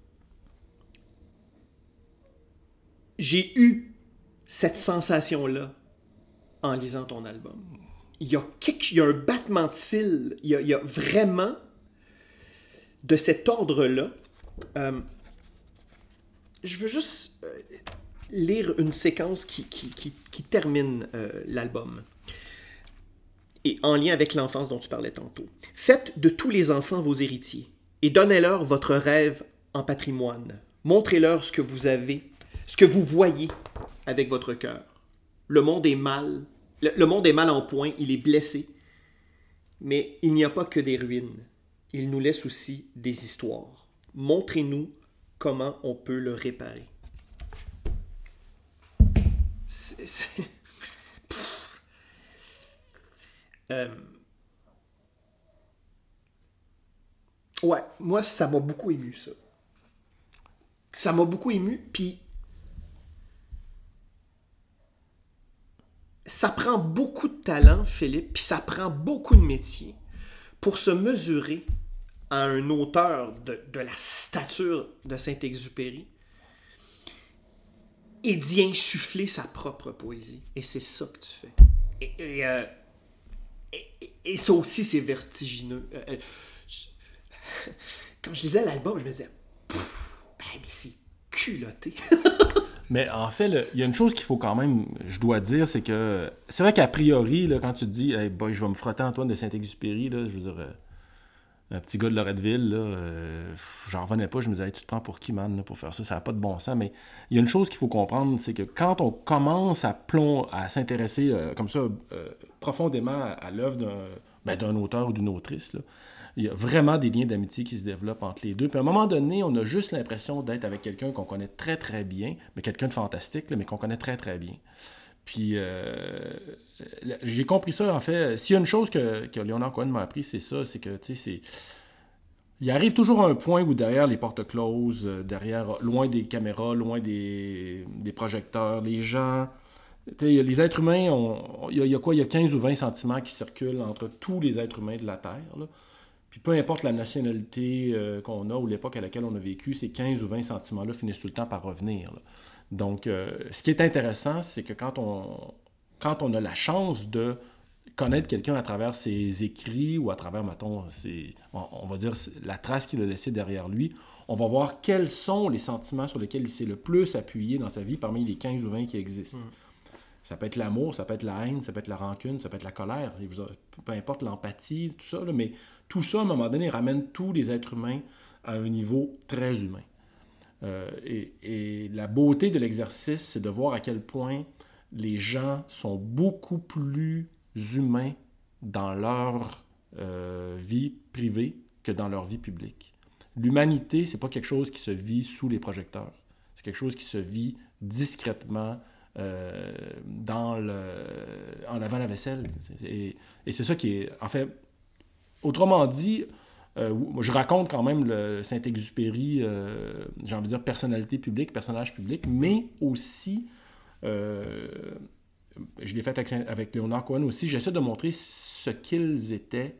J'ai eu cette sensation-là en lisant ton album. Il y a un battement de cils. Il y a vraiment de cet ordre-là. Je veux juste lire une séquence qui termine l'album. Et en lien avec l'enfance dont tu parlais tantôt. Faites de tous les enfants vos héritiers et donnez-leur votre rêve en patrimoine. Montrez-leur ce que vous avez, ce que vous voyez avec votre cœur. Le monde est mal. Le monde est mal en point, il est blessé. Mais il n'y a pas que des ruines. Il nous laisse aussi des histoires. Montrez-nous comment on peut le réparer. Ouais, moi, ça m'a beaucoup ému, ça. Ça m'a beaucoup ému, puis ça prend beaucoup de talent, Philippe, puis ça prend beaucoup de métier pour se mesurer à un auteur de la stature de Saint-Exupéry et d'y insuffler sa propre poésie. Et c'est ça que tu fais. Et ça aussi, c'est vertigineux. Quand je lisais l'album, je me disais, mais c'est culotté.
Mais en fait, il y a une chose qu'il faut quand même, je dois dire, c'est que c'est vrai qu'a priori, là, quand tu te dis hey boy, je vais me frotter Antoine de Saint-Exupéry, là, je veux dire, un petit gars de Loretteville, là, j'en revenais pas, je me disais hey, tu te prends pour qui, man, là, pour faire ça n'a pas de bon sens. Mais il y a une chose qu'il faut comprendre, c'est que quand on commence à s'intéresser comme ça profondément à l'œuvre d'un auteur ou d'une autrice, là, il y a vraiment des liens d'amitié qui se développent entre les deux. Puis à un moment donné, on a juste l'impression d'être avec quelqu'un qu'on connaît très, très bien, mais quelqu'un de fantastique, là, mais qu'on connaît très, très bien. Puis j'ai compris ça, en fait. S'il y a une chose que Leonard Cohen m'a appris, c'est ça, c'est que, tu sais, il arrive toujours à un point où derrière les portes closes, loin des caméras, loin des projecteurs, les gens... Les êtres humains, il y a quoi? Il y a 15 ou 20 sentiments qui circulent entre tous les êtres humains de la Terre, là. Puis peu importe la nationalité qu'on a ou l'époque à laquelle on a vécu, ces 15 ou 20 sentiments-là finissent tout le temps par revenir, là. Donc, ce qui est intéressant, c'est que quand on a la chance de connaître quelqu'un à travers ses écrits ou à travers, mettons, on va dire la trace qu'il a laissée derrière lui, on va voir quels sont les sentiments sur lesquels il s'est le plus appuyé dans sa vie parmi les 15 ou 20 qui existent. Ça peut être l'amour, ça peut être la haine, ça peut être la rancune, ça peut être la colère, peu importe l'empathie, tout ça, là, mais tout ça, à un moment donné, ramène tous les êtres humains à un niveau très humain. Et la beauté de l'exercice, c'est de voir à quel point les gens sont beaucoup plus humains dans leur vie privée que dans leur vie publique. L'humanité, c'est pas quelque chose qui se vit sous les projecteurs. C'est quelque chose qui se vit discrètement en lavant la vaisselle. Et c'est ça qui est... En fait, autrement dit, je raconte quand même le Saint-Exupéry, j'ai envie de dire personnalité publique, personnage public, mais aussi je l'ai fait avec Leonard Cohen aussi, j'essaie de montrer ce qu'ils étaient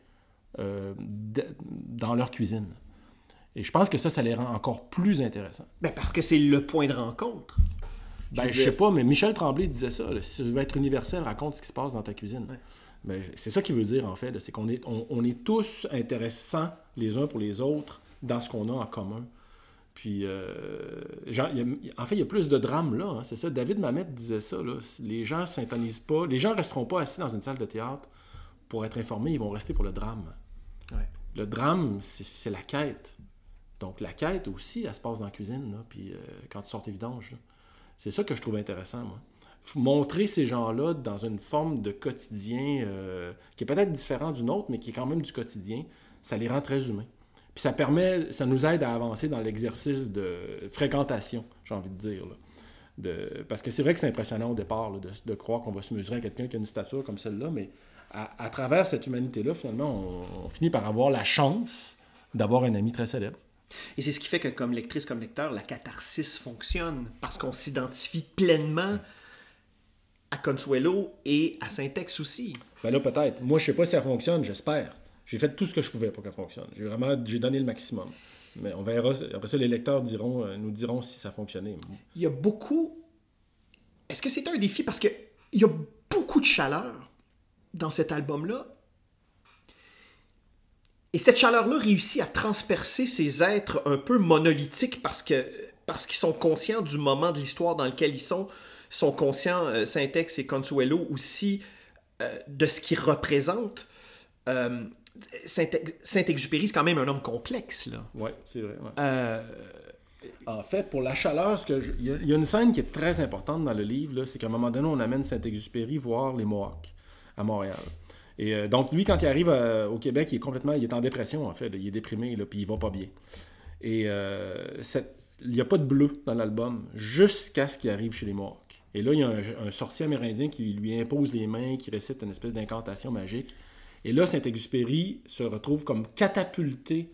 dans leur cuisine. Et je pense que ça les rend encore plus intéressants.
Ben parce que c'est le point de rencontre.
Je sais pas, mais Michel Tremblay disait ça. Là, si tu veux être universel, raconte ce qui se passe dans ta cuisine. Ouais. Ben, c'est ça qu'il veut dire, en fait. Là, c'est qu'on est, on est tous intéressants les uns pour les autres dans ce qu'on a en commun. Puis, en fait, il y a plus de drame là. Hein, c'est ça. David Mamet disait ça. Là. Les gens ne s'intonisent pas. Les gens ne resteront pas assis dans une salle de théâtre pour être informés. Ils vont rester pour le drame. Ouais. Le drame, c'est la quête. Donc, la quête aussi, elle se passe dans la cuisine. Là, puis, quand tu sors tes vidanges, là. C'est ça que je trouve intéressant, moi. Montrer ces gens-là dans une forme de quotidien qui est peut-être différent d'une autre, mais qui est quand même du quotidien, ça les rend très humains. Puis ça nous aide à avancer dans l'exercice de fréquentation, j'ai envie de dire. Là. Parce que c'est vrai que c'est impressionnant au départ là, de croire qu'on va se mesurer à quelqu'un qui a une stature comme celle-là, mais à travers cette humanité-là, finalement, on finit par avoir la chance d'avoir un ami très célèbre.
Et c'est ce qui fait que, comme lectrice, comme lecteur, la catharsis fonctionne, parce qu'on s'identifie pleinement à Consuelo et à Saint-Ex aussi.
Ben là, peut-être. Moi, je sais pas si ça fonctionne, j'espère. J'ai fait tout ce que je pouvais pour qu'elle fonctionne. J'ai donné le maximum. Mais on verra. Après ça, les lecteurs nous diront si ça fonctionnait.
Il y a beaucoup... Est-ce que c'est un défi? Parce qu'il y a beaucoup de chaleur dans cet album-là. Et cette chaleur-là réussit à transpercer ces êtres un peu monolithiques parce qu'ils sont conscients du moment de l'histoire dans lequel ils sont conscients, Saint-Ex et Consuelo, aussi de ce qu'ils représentent. Saint-Exupéry, c'est quand même un homme complexe.
Oui, c'est vrai. Ouais. En fait, pour la chaleur, il y a une scène qui est très importante dans le livre, là, c'est qu'à un moment donné, on amène Saint-Exupéry voir les Mohawks à Montréal. Et donc, lui, quand il arrive au Québec, il est en dépression, en fait. Là. Il est déprimé, là, puis il va pas bien. Et il n'y a pas de bleu dans l'album jusqu'à ce qu'il arrive chez les Mohawks. Et là, il y a un sorcier amérindien qui lui impose les mains, qui récite une espèce d'incantation magique. Et là, Saint-Exupéry se retrouve comme catapulté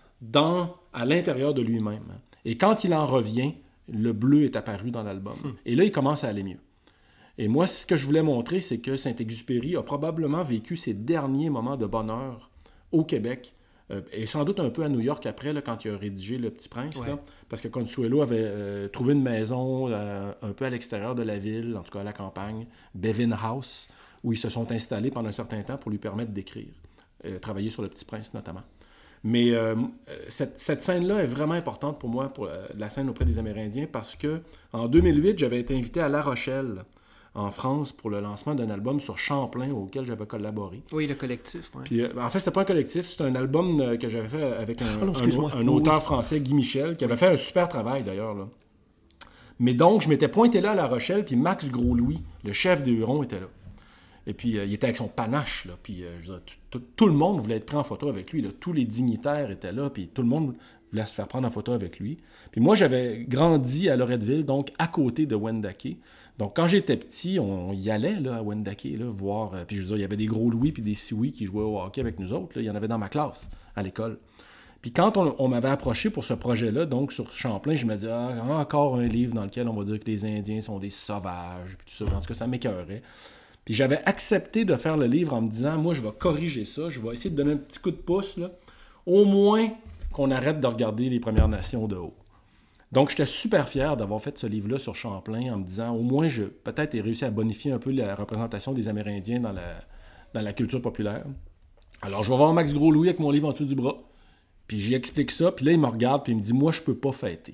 à l'intérieur de lui-même. Et quand il en revient, le bleu est apparu dans l'album. Et là, il commence à aller mieux. Et moi, ce que je voulais montrer, c'est que Saint-Exupéry a probablement vécu ses derniers moments de bonheur au Québec, et sans doute un peu à New York après, là, quand il a rédigé Le Petit Prince, ouais. Là, parce que Consuelo avait trouvé une maison un peu à l'extérieur de la ville, en tout cas à la campagne, Bevin House, où ils se sont installés pendant un certain temps pour lui permettre d'écrire, travailler sur Le Petit Prince notamment. Mais cette scène-là est vraiment importante pour moi, pour la scène auprès des Amérindiens, parce que en 2008, j'avais été invité à La Rochelle, en France, pour le lancement d'un album sur Champlain auquel j'avais collaboré.
Oui, le collectif. Ouais.
Puis, en fait, c'était pas un collectif, c'était un album que j'avais fait avec un auteur français, Guy Michel, qui avait fait un super travail d'ailleurs. Là. Mais donc, je m'étais pointé là à La Rochelle, puis Max Gros-Louis, le chef des Hurons, était là. Et puis, il était avec son panache. Là, puis, tout le monde voulait être pris en photo avec lui. Là. Tous les dignitaires étaient là, puis tout le monde voulait se faire prendre en photo avec lui. Puis moi, j'avais grandi à Loretteville, donc à côté de Wendake. Donc, quand j'étais petit, on y allait là, à Wendake, là, voir... puis je veux dire, il y avait des Gros Louis puis des Sioux qui jouaient au hockey avec nous autres. Là. Il y en avait dans ma classe, à l'école. Puis quand on m'avait approché pour ce projet-là, donc sur Champlain, je me disais, encore un livre dans lequel on va dire que les Indiens sont des sauvages, puis tout ça. En tout cas, ça m'écœurait. Puis j'avais accepté de faire le livre en me disant, moi, je vais corriger ça, je vais essayer de donner un petit coup de pouce, là, au moins qu'on arrête de regarder les Premières Nations de haut. Donc, j'étais super fier d'avoir fait ce livre-là sur Champlain en me disant, au moins, peut-être j'ai réussi à bonifier un peu la représentation des Amérindiens dans la culture populaire. Alors, je vais voir Max Gros-Louis avec mon livre en dessous du bras, puis j'y explique ça, puis là, il me regarde, puis il me dit, moi, je peux pas fêter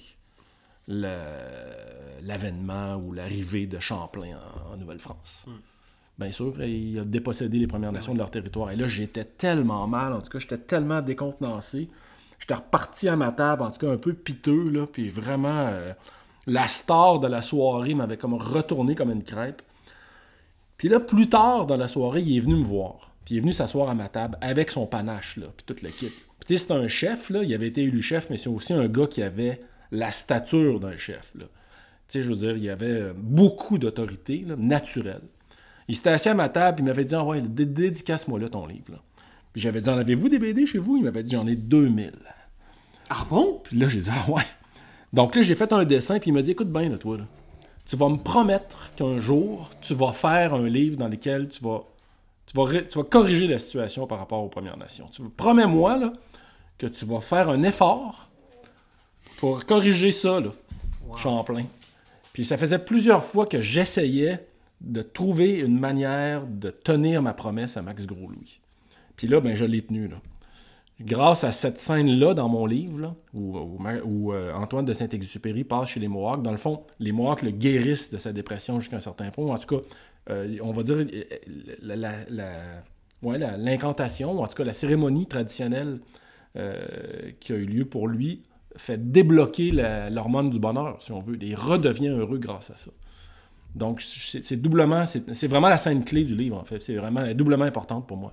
l'avènement ou l'arrivée de Champlain en Nouvelle-France. Bien sûr, il a dépossédé les Premières Nations de leur territoire. Et là, j'étais tellement mal, en tout cas, j'étais tellement décontenancé. J'étais reparti à ma table, en tout cas un peu piteux, là, puis vraiment, la star de la soirée m'avait comme retourné comme une crêpe. Puis là, plus tard dans la soirée, il est venu me voir. Puis il est venu s'asseoir à ma table avec son panache, là, puis toute l'équipe. Puis tu sais, c'est un chef, là, il avait été élu chef, mais c'est aussi un gars qui avait la stature d'un chef, là. Tu sais, je veux dire, il y avait beaucoup d'autorité, là, naturelle. Il s'était assis à ma table, puis il m'avait dit, ouais, dédicace-moi là ton livre, là. Puis j'avais dit, en avez-vous des BD chez vous? Il m'avait dit, j'en ai 2000.
Ah bon?
Puis là, j'ai dit, ah ouais. Donc là, j'ai fait un dessin, puis il m'a dit, écoute bien, là, toi, là. tu vas me promettre qu'un jour, tu vas faire un livre dans lequel tu vas corriger la situation par rapport aux Premières Nations. Promets-moi là, que tu vas faire un effort pour corriger ça, là, Champlain. Puis ça faisait plusieurs fois que j'essayais de trouver une manière de tenir ma promesse à Max Gros-Louis. Puis là, ben, je l'ai tenu, là. Grâce à cette scène-là dans mon livre, là, où Antoine de Saint-Exupéry passe chez les Mohawks, dans le fond, les Mohawks le guérissent de sa dépression jusqu'à un certain point. En tout cas, on va dire l'incantation, ou en tout cas la cérémonie traditionnelle qui a eu lieu pour lui, fait débloquer l'hormone du bonheur, si on veut. Il redevient heureux grâce à ça. Donc, c'est vraiment la scène clé du livre, en fait. C'est vraiment doublement importante pour moi.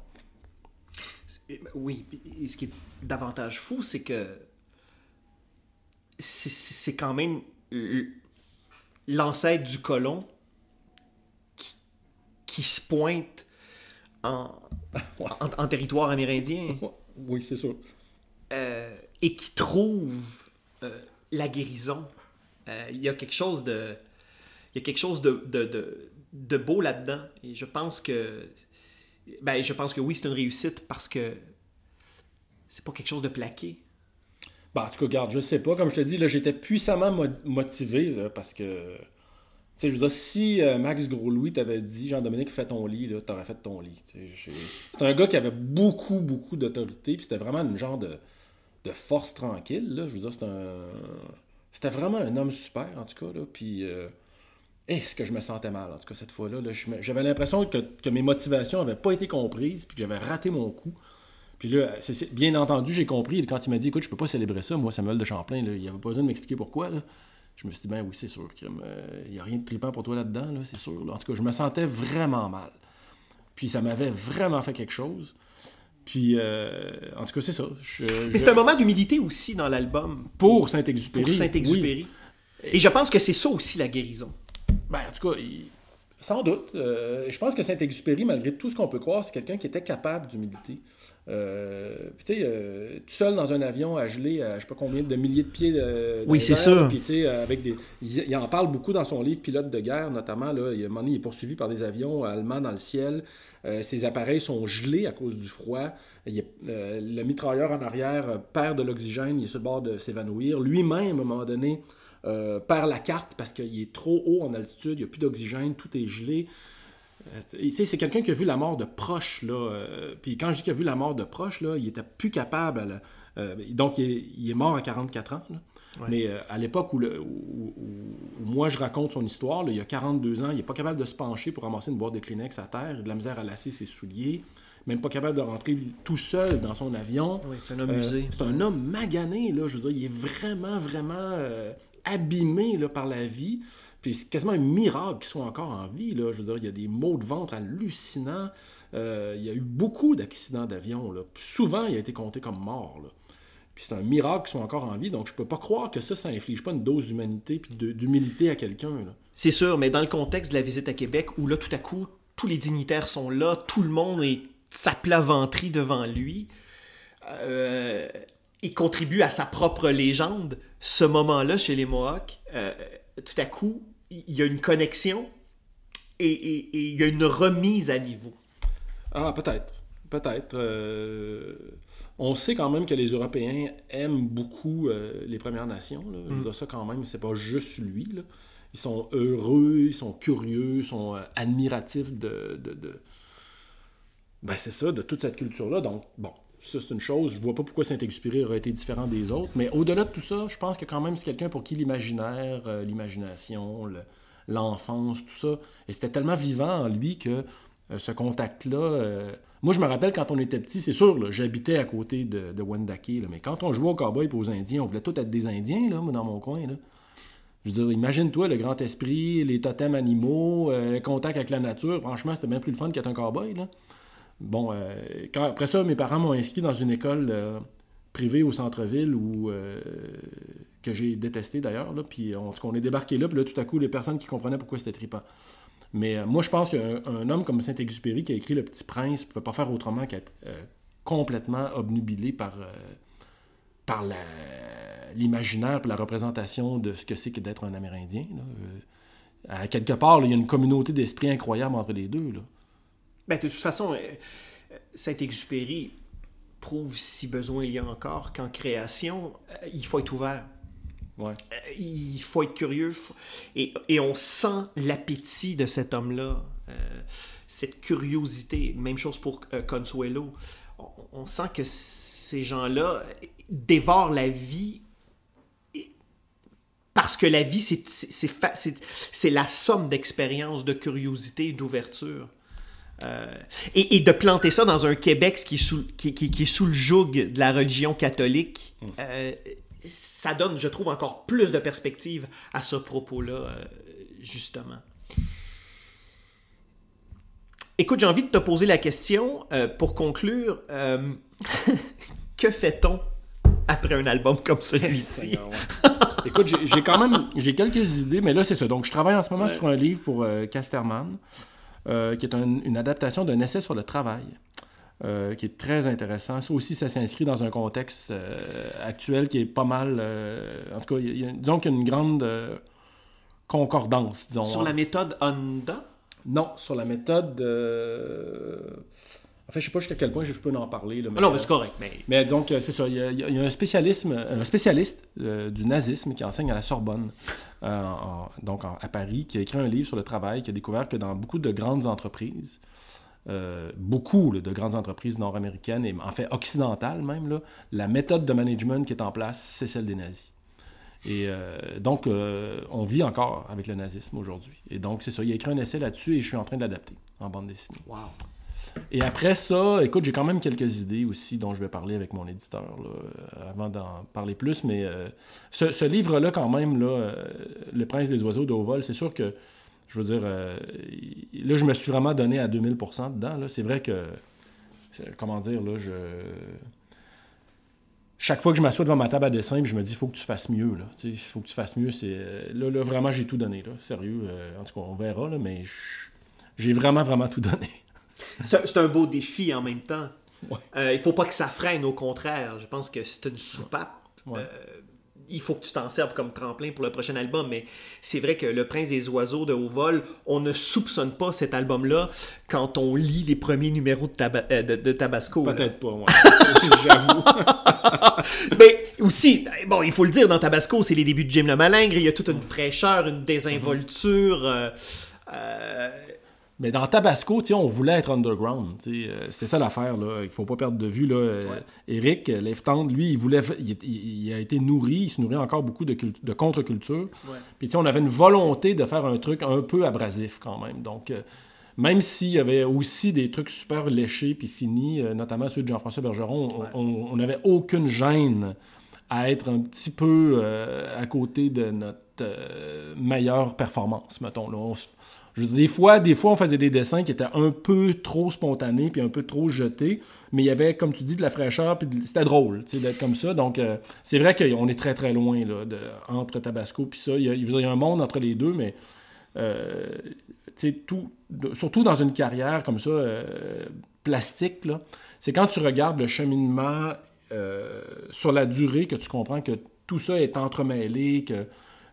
Oui, et ce qui est davantage fou, c'est que c'est quand même l'ancêtre du colon qui se pointe en territoire amérindien.
Oui, c'est sûr.
Et qui trouve la guérison. Il y a quelque chose de beau là-dedans. Et je pense que oui, c'est une réussite parce que c'est pas quelque chose de plaqué.
En tout cas, regarde, je sais pas. Comme je te dis, là, j'étais puissamment motivé là, parce que, tu sais, je veux dire, si Max Gros-Louis t'avait dit, Jean-Dominique, fais ton lit, là, t'aurais fait ton lit. C'est un gars qui avait beaucoup, beaucoup d'autorité, puis c'était vraiment une genre de force tranquille, là. Je veux dire, c'était vraiment un homme super, en tout cas, là. Puis, est-ce que je me sentais mal, en tout cas, cette fois-là. Là, j'avais l'impression que mes motivations n'avaient pas été comprises, puis que j'avais raté mon coup. Puis là, bien entendu, j'ai compris. Et quand il m'a dit, écoute, je peux pas célébrer ça, moi, Samuel de Champlain, là, il avait pas besoin de m'expliquer pourquoi, là. Je me suis dit, ben oui, c'est sûr, il n'y a rien de trippant pour toi là-dedans, là, c'est sûr. Là. En tout cas, je me sentais vraiment mal. Puis ça m'avait vraiment fait quelque chose. Puis, en tout cas, c'est ça.
Mais c'est un moment d'humilité aussi dans l'album.
Pour Saint-Exupéry.
Pour Saint-Exupéry. Oui. Et je pense que c'est ça aussi, la guérison.
Ben, en tout cas, sans doute. Je pense que Saint-Exupéry, malgré tout ce qu'on peut croire, c'est quelqu'un qui était capable d'humilité. Puis, tu sais, tout seul dans un avion à geler à je sais pas combien de milliers de pieds
oui, c'est ça.
Puis, tu sais, avec il en parle beaucoup dans son livre Pilote de guerre, notamment. Là, il est poursuivi par des avions allemands dans le ciel. Ses appareils sont gelés à cause du froid. Le mitrailleur en arrière perd de l'oxygène. Il est sur le bord de s'évanouir. Lui-même, à un moment donné, perd la carte parce qu'il est trop haut en altitude. Il n'y a plus d'oxygène. Tout est gelé. C'est quelqu'un qui a vu la mort de proche. Puis quand je dis qu'il a vu la mort de proche, là, il n'était plus capable. Donc, il est mort à 44 ans. Là. Ouais. Mais à l'époque où moi je raconte son histoire, là, il y a 42 ans, il n'est pas capable de se pencher pour ramasser une boîte de Kleenex à terre. Il a de la misère à lasser ses souliers. Même pas capable de rentrer tout seul dans son avion.
Oui, c'est un homme usé.
C'est un homme magané. Là, je veux dire, il est vraiment, vraiment abîmé là, par la vie. Puis c'est quasiment un miracle qu'il soit encore en vie. Là. Je veux dire, il y a des maux de ventre hallucinants. Il y a eu beaucoup d'accidents d'avion. Là. Souvent, il a été compté comme mort. Là. Puis c'est un miracle qu'ils soit encore en vie. Donc, je peux pas croire que ça n'inflige pas une dose d'humanité et d'humilité à quelqu'un. Là.
C'est sûr, mais dans le contexte de la visite à Québec, où là, tout à coup, tous les dignitaires sont là, tout le monde est s'aplaventrit devant lui, il contribue à sa propre légende. Ce moment-là, chez les Mohawks, tout à coup, il y a une connexion et il y a une remise à niveau.
Ah, peut-être. Peut-être. On sait quand même que les Européens aiment beaucoup les Premières Nations. Là. Je veux dire ça quand même, c'est pas juste lui. Là. Ils sont heureux, ils sont curieux, ils sont admiratifs Ben c'est ça, de toute cette culture-là. Donc, bon, ça c'est une chose. Je vois pas pourquoi Saint-Exupéry aurait été différent des autres. Mais au-delà de tout ça, je pense que quand même c'est quelqu'un pour qui l'imaginaire, l'imagination, l'enfance, tout ça, et c'était tellement vivant en lui que ce contact-là... moi, je me rappelle quand on était petit, c'est sûr, là, j'habitais à côté de Wendake, là, mais quand on jouait aux cowboys et aux Indiens, on voulait tous être des Indiens, là, moi, dans mon coin, là. Je veux dire, imagine-toi le grand esprit, les totems animaux, le contact avec la nature. Franchement, c'était bien plus le fun qu'être un cowboy, là. Bon, après ça, mes parents m'ont inscrit dans une école privée au centre-ville que j'ai détesté d'ailleurs. Là, puis on est débarqué là, puis là, tout à coup, les personnes qui comprenaient pourquoi c'était trippant. Mais moi, je pense qu'un homme comme Saint-Exupéry qui a écrit Le Petit Prince ne pouvait pas faire autrement qu'être complètement obnubilé par l'imaginaire et la représentation de ce que c'est que d'être un Amérindien. Là. à quelque part, là, il y a une communauté d'esprit incroyable entre les deux. Là.
Ben, de toute façon, Saint-Exupéry prouve, si besoin il y a encore, qu'en création, il faut être ouvert.
Ouais.
Il faut être curieux. Et on sent l'appétit de cet homme-là. Cette curiosité. Même chose pour Consuelo. On sent que ces gens-là dévorent la vie parce que la vie, c'est la somme d'expériences, de curiosité et d'ouverture. Et de planter ça dans un Québec qui est sous le joug de la religion catholique, ça donne, je trouve, encore plus de perspective à ce propos-là, justement. Écoute, j'ai envie de te poser la question, pour conclure, que fait-on après un album comme celui-ci?
Écoute, j'ai quelques idées, mais là, c'est ça. Donc, je travaille en ce moment sur un livre pour Casterman, qui est une adaptation d'un essai sur le travail, qui est très intéressant. Ça aussi, ça s'inscrit dans un contexte actuel qui est pas mal... en tout cas, disons qu'il y a une grande concordance, disons.
Sur la méthode Honda?
Non, sur la méthode... En fait, je ne sais pas jusqu'à quel point je peux en parler. Là,
mais non, mais c'est correct.
Mais donc, c'est ça. Il y a un spécialiste du nazisme qui enseigne à la Sorbonne, à Paris, qui a écrit un livre sur le travail, qui a découvert que dans beaucoup de grandes entreprises, de grandes entreprises nord-américaines, et en fait occidentales même, là, la méthode de management qui est en place, c'est celle des nazis. Et donc, on vit encore avec le nazisme aujourd'hui. Et donc, c'est ça. Il a écrit un essai là-dessus et je suis en train de l'adapter en bande dessinée.
Wow!
Et après ça, écoute, j'ai quand même quelques idées aussi dont je vais parler avec mon éditeur là, avant d'en parler plus. Mais ce livre-là, quand même, là, Le Prince des oiseaux de haut vol, c'est sûr que, je veux dire, là, je me suis vraiment donné à 2000% dedans. Là. C'est vrai que, comment dire, là, chaque fois que je m'assois devant ma table à dessin, puis je me dis, il faut que tu fasses mieux. Il faut que tu fasses mieux. Là, vraiment, j'ai tout donné. Là. Sérieux. En tout cas, on verra, là, mais j'ai vraiment, vraiment tout donné.
C'est un beau défi en même temps.
Ouais.
Il faut pas que ça freine, au contraire. Je pense que c'est une soupape.
Ouais.
Il faut que tu t'en serves comme tremplin pour le prochain album, mais c'est vrai que Le Prince des oiseaux de haut vol, on ne soupçonne pas cet album-là quand on lit les premiers numéros de Tabasco.
Peut-être pas, moi. J'avoue.
Mais aussi, bon, il faut le dire, dans Tabasco, c'est les débuts de Jim le Malingre, il y a toute une fraîcheur, une désinvolture.
Mais dans Tabasco, on voulait être underground. C'est ça l'affaire, là. Il ne faut pas perdre de vue. Là. Éric Leftandt, lui, il a été nourri, il se nourrit encore beaucoup de contre-culture.
Ouais.
Puis on avait une volonté de faire un truc un peu abrasif quand même. Donc, même s'il y avait aussi des trucs super léchés puis finis, notamment ceux de Jean-François Bergeron, on n'avait aucune gêne à être un petit peu à côté de notre meilleure performance, mettons. Là, des fois, on faisait des dessins qui étaient un peu trop spontanés puis un peu trop jetés, mais il y avait, comme tu dis, de la fraîcheur, puis c'était drôle d'être comme ça. Donc, c'est vrai qu'on est très, très loin là, entre Tabasco puis ça. Il y a un monde entre les deux, mais surtout dans une carrière comme ça, plastique, là, c'est quand tu regardes le cheminement sur la durée que tu comprends que tout ça est entremêlé, que...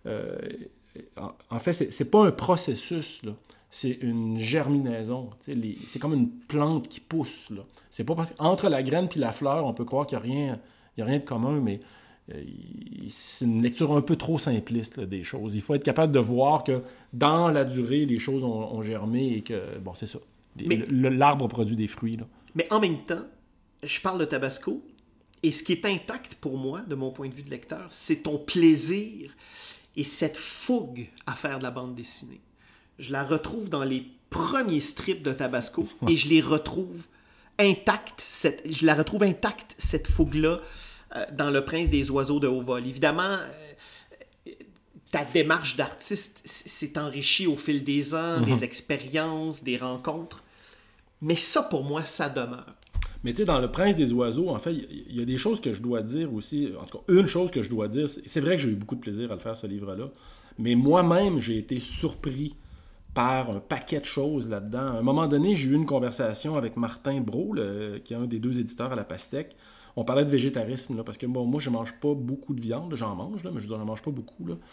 en fait, c'est pas un processus, là. C'est une germinaison. C'est comme une plante qui pousse. Là. C'est pas parce qu'entre la graine et la fleur, on peut croire qu'il n'y a rien de commun, mais c'est une lecture un peu trop simpliste là, des choses. Il faut être capable de voir que dans la durée, les choses ont germé et que, bon, c'est ça. L'arbre produit des fruits. Là.
Mais en même temps, je parle de Tabasco, et ce qui est intact pour moi, de mon point de vue de lecteur, c'est ton plaisir et cette fougue à faire de la bande dessinée. Je la retrouve dans les premiers strips de Tabasco et je les retrouve intacte, cette fougue-là, dans Le Prince des oiseaux de haut vol. Évidemment, ta démarche d'artiste s'est enrichie au fil des ans, des expériences, des rencontres. Mais ça, pour moi, ça demeure.
Mais tu sais, dans Le Prince des oiseaux, en fait, il y a des choses que je dois dire aussi. En tout cas, une chose que je dois dire, c'est vrai que j'ai eu beaucoup de plaisir à le faire, ce livre-là, mais moi-même, j'ai été surpris par un paquet de choses là-dedans. À un moment donné, j'ai eu une conversation avec Martin Brault, qui est un des deux éditeurs à La Pastèque. On parlait de végétarisme, là, parce que bon, moi, je mange pas beaucoup de viande. J'en mange, là, mais je veux dire, j'en mange pas beaucoup. Là.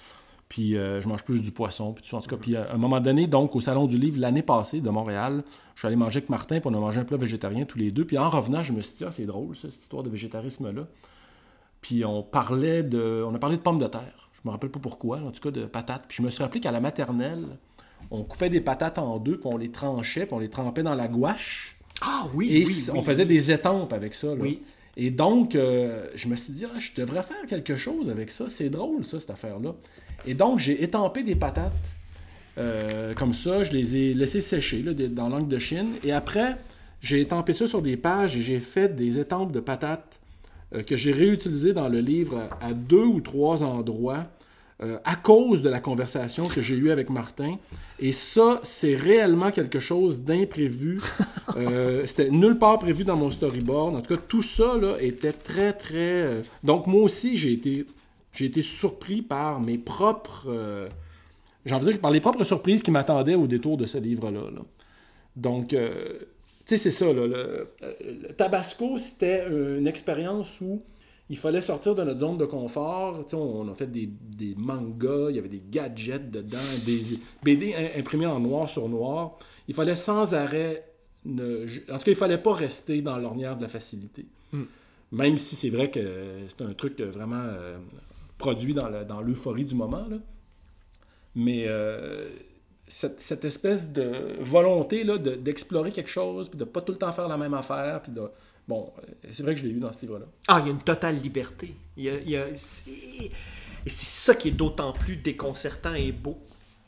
Puis je mange plus du poisson, puis tout ça. En tout cas, puis à un moment donné, donc, au Salon du Livre, l'année passée, de Montréal, je suis allé manger avec Martin, puis on a mangé un plat végétarien tous les deux. Puis en revenant, je me suis dit, c'est drôle, ça, cette histoire de végétarisme-là. Puis on a parlé de pommes de terre. Je me rappelle pas pourquoi, en tout cas de patates. Puis je me suis rappelé qu'à la maternelle, on coupait des patates en deux, puis on les tranchait, puis on les trempait dans la gouache.
Ah oui,
et
oui,
on faisait des étampes avec ça. Là.
Oui.
Et donc, je me suis dit, je devrais faire quelque chose avec ça. C'est drôle, ça, cette affaire-là. Et donc, j'ai étampé des patates comme ça. Je les ai laissées sécher là, dans l'angle de Chine. Et après, j'ai étampé ça sur des pages et j'ai fait des étampes de patates que j'ai réutilisées dans le livre à 2 ou 3 endroits à cause de la conversation que j'ai eue avec Martin. Et ça, c'est réellement quelque chose d'imprévu. C'était nulle part prévu dans mon storyboard. En tout cas, tout ça là, était très, très... Donc, moi aussi, j'ai été surpris par mes propres... j'ai envie de dire par les propres surprises qui m'attendaient au détour de ce livre-là. Là. Donc, tu sais, c'est ça. Là, le Tabasco, c'était une expérience où il fallait sortir de notre zone de confort. T'sais, on a fait des mangas, il y avait des gadgets dedans, des BD imprimés en noir sur noir. Il fallait sans arrêt... En tout cas, il ne fallait pas rester dans l'ornière de la facilité. Même si c'est vrai que c'est un truc vraiment produit dans l'euphorie du moment. Là. Mais cette espèce de volonté là, d'explorer quelque chose, puis de ne pas tout le temps faire la même affaire, puis de... Bon, c'est vrai que je l'ai eu dans ce livre-là.
Ah, il y a une totale liberté. Et c'est ça qui est d'autant plus déconcertant et beau.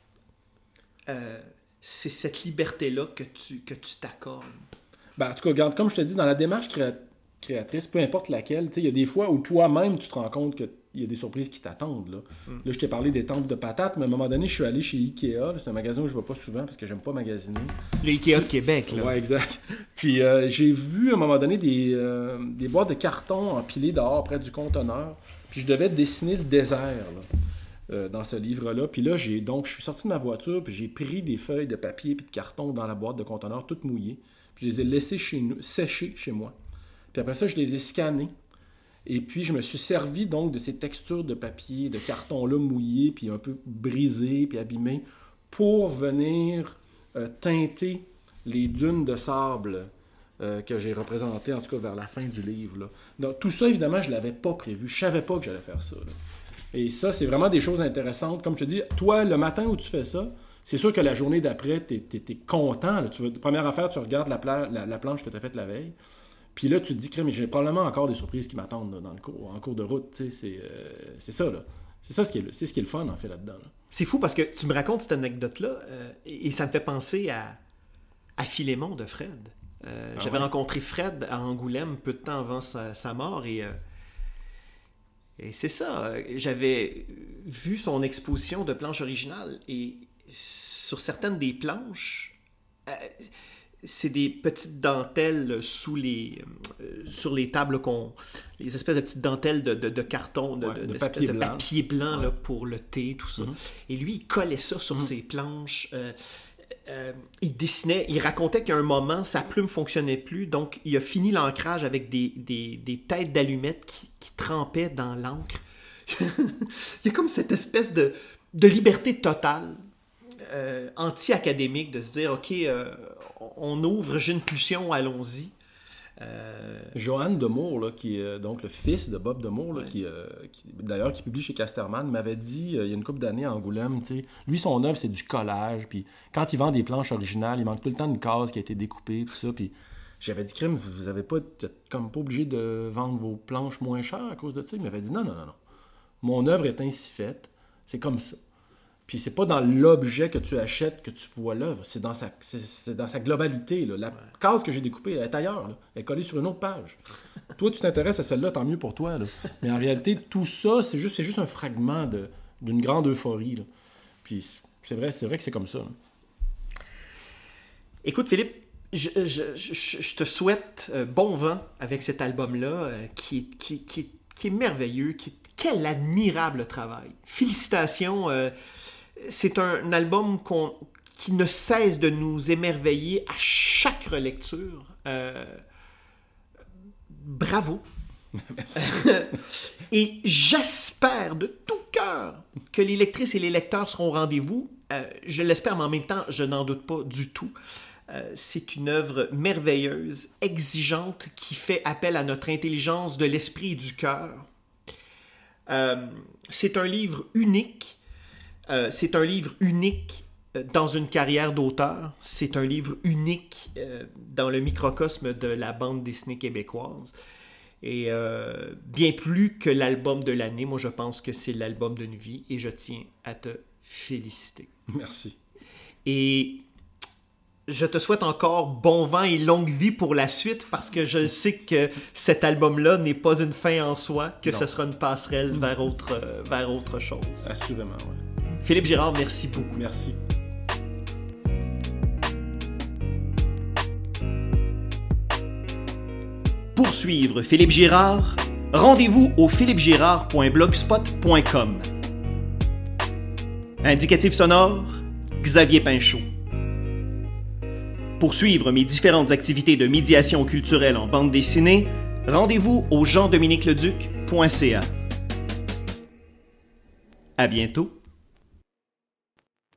C'est cette liberté-là que tu t'accordes.
Ben, en tout cas, regarde, comme je te dis, dans la démarche créatrice, peu importe laquelle, il y a des fois où toi-même, tu te rends compte qu'il y a des surprises qui t'attendent. Là, je t'ai parlé des temples de patates, mais à un moment donné, je suis allé chez Ikea. C'est un magasin où je ne vais pas souvent parce que j'aime pas magasiner.
Le Ikea de Québec, là.
Ouais, exact. Puis j'ai vu à un moment donné des boîtes de carton empilées dehors près du conteneur. Puis je devais dessiner le désert dans ce livre-là. Puis là, je suis sorti de ma voiture, puis j'ai pris des feuilles de papier puis de carton dans la boîte de conteneur, toutes mouillées. Puis je les ai laissées sécher chez moi. Puis après ça, je les ai scannées. Et puis, je me suis servi donc de ces textures de papier, de carton-là mouillé, puis un peu brisé, puis abîmé, pour venir teinter les dunes de sable que j'ai représentées, en tout cas vers la fin du livre. Là. Donc, tout ça, évidemment, je ne l'avais pas prévu. Je ne savais pas que j'allais faire ça. Là. Et ça, c'est vraiment des choses intéressantes. Comme je te dis, toi, le matin où tu fais ça, c'est sûr que la journée d'après, tu es content. Là. Première affaire, tu regardes la planche que tu as faite la veille. Puis là, tu te dis, mais j'ai probablement encore des surprises qui m'attendent là, en cours de route. C'est ça, là. C'est ça ce qui est le fun, en fait, là-dedans. Là.
C'est fou parce que tu me racontes cette anecdote-là et ça me fait penser à Philémon de Fred. J'avais rencontré Fred à Angoulême peu de temps avant sa mort et c'est ça. J'avais vu son exposition de planches originales et sur certaines des planches... c'est des petites dentelles sur les tables, les espèces de petites dentelles de carton, de papier blanc là, pour le thé, tout ça. Et lui, il collait ça sur ses planches. Il dessinait, il racontait qu'à un moment, sa plume ne fonctionnait plus, donc il a fini l'ancrage avec des têtes d'allumettes qui trempaient dans l'encre. Il y a comme cette espèce de liberté totale, anti-académique, de se dire, OK... on ouvre, j'ai une pulsion, allons-y.
Johan Demour, là, qui est donc le fils de Bob Demour, là, qui publie chez Casterman, m'avait dit, il y a une couple d'années à Angoulême, lui, son œuvre, c'est du collage, puis quand il vend des planches originales, il manque tout le temps une case qui a été découpée, tout ça, puis j'avais dit, crime, vous n'êtes comme pas obligé de vendre vos planches moins chères à cause de ça. Il m'avait dit, non. Mon œuvre est ainsi faite, c'est comme ça. Puis c'est pas dans l'objet que tu achètes que tu vois l'œuvre, c'est dans sa globalité. Là. La case que j'ai découpée, elle est ailleurs, là. Elle est collée sur une autre page. Toi, tu t'intéresses à celle-là, tant mieux pour toi. Là. Mais en réalité, tout ça, c'est juste un fragment d'une grande euphorie. Là. Puis c'est vrai que c'est comme ça. Là.
Écoute, Philippe, je te souhaite bon vent avec cet album-là qui est merveilleux, quel admirable travail. Félicitations. C'est un album qui ne cesse de nous émerveiller à chaque relecture. Bravo.
Merci.
Et j'espère de tout cœur que les lectrices et les lecteurs seront au rendez-vous. Je l'espère, mais en même temps, je n'en doute pas du tout. C'est une œuvre merveilleuse, exigeante, qui fait appel à notre intelligence de l'esprit et du cœur. C'est un livre unique. C'est un livre unique dans une carrière d'auteur. C'est un livre unique dans le microcosme de la bande dessinée québécoise. Et bien plus que l'album de l'année, moi je pense que c'est l'album d'une vie et je tiens à te féliciter.
Merci.
Et je te souhaite encore bon vent et longue vie pour la suite parce que je sais que cet album-là n'est pas une fin en soi, que ce sera une passerelle vers autre chose.
Assurément, oui.
Philippe Girard, merci beaucoup.
Merci.
Pour suivre Philippe Girard, rendez-vous au philippegirard.blogspot.com. Indicatif sonore, Xavier Pinchot. Pour suivre mes différentes activités de médiation culturelle en bande dessinée, rendez-vous au jean-dominique leduc.ca. À bientôt.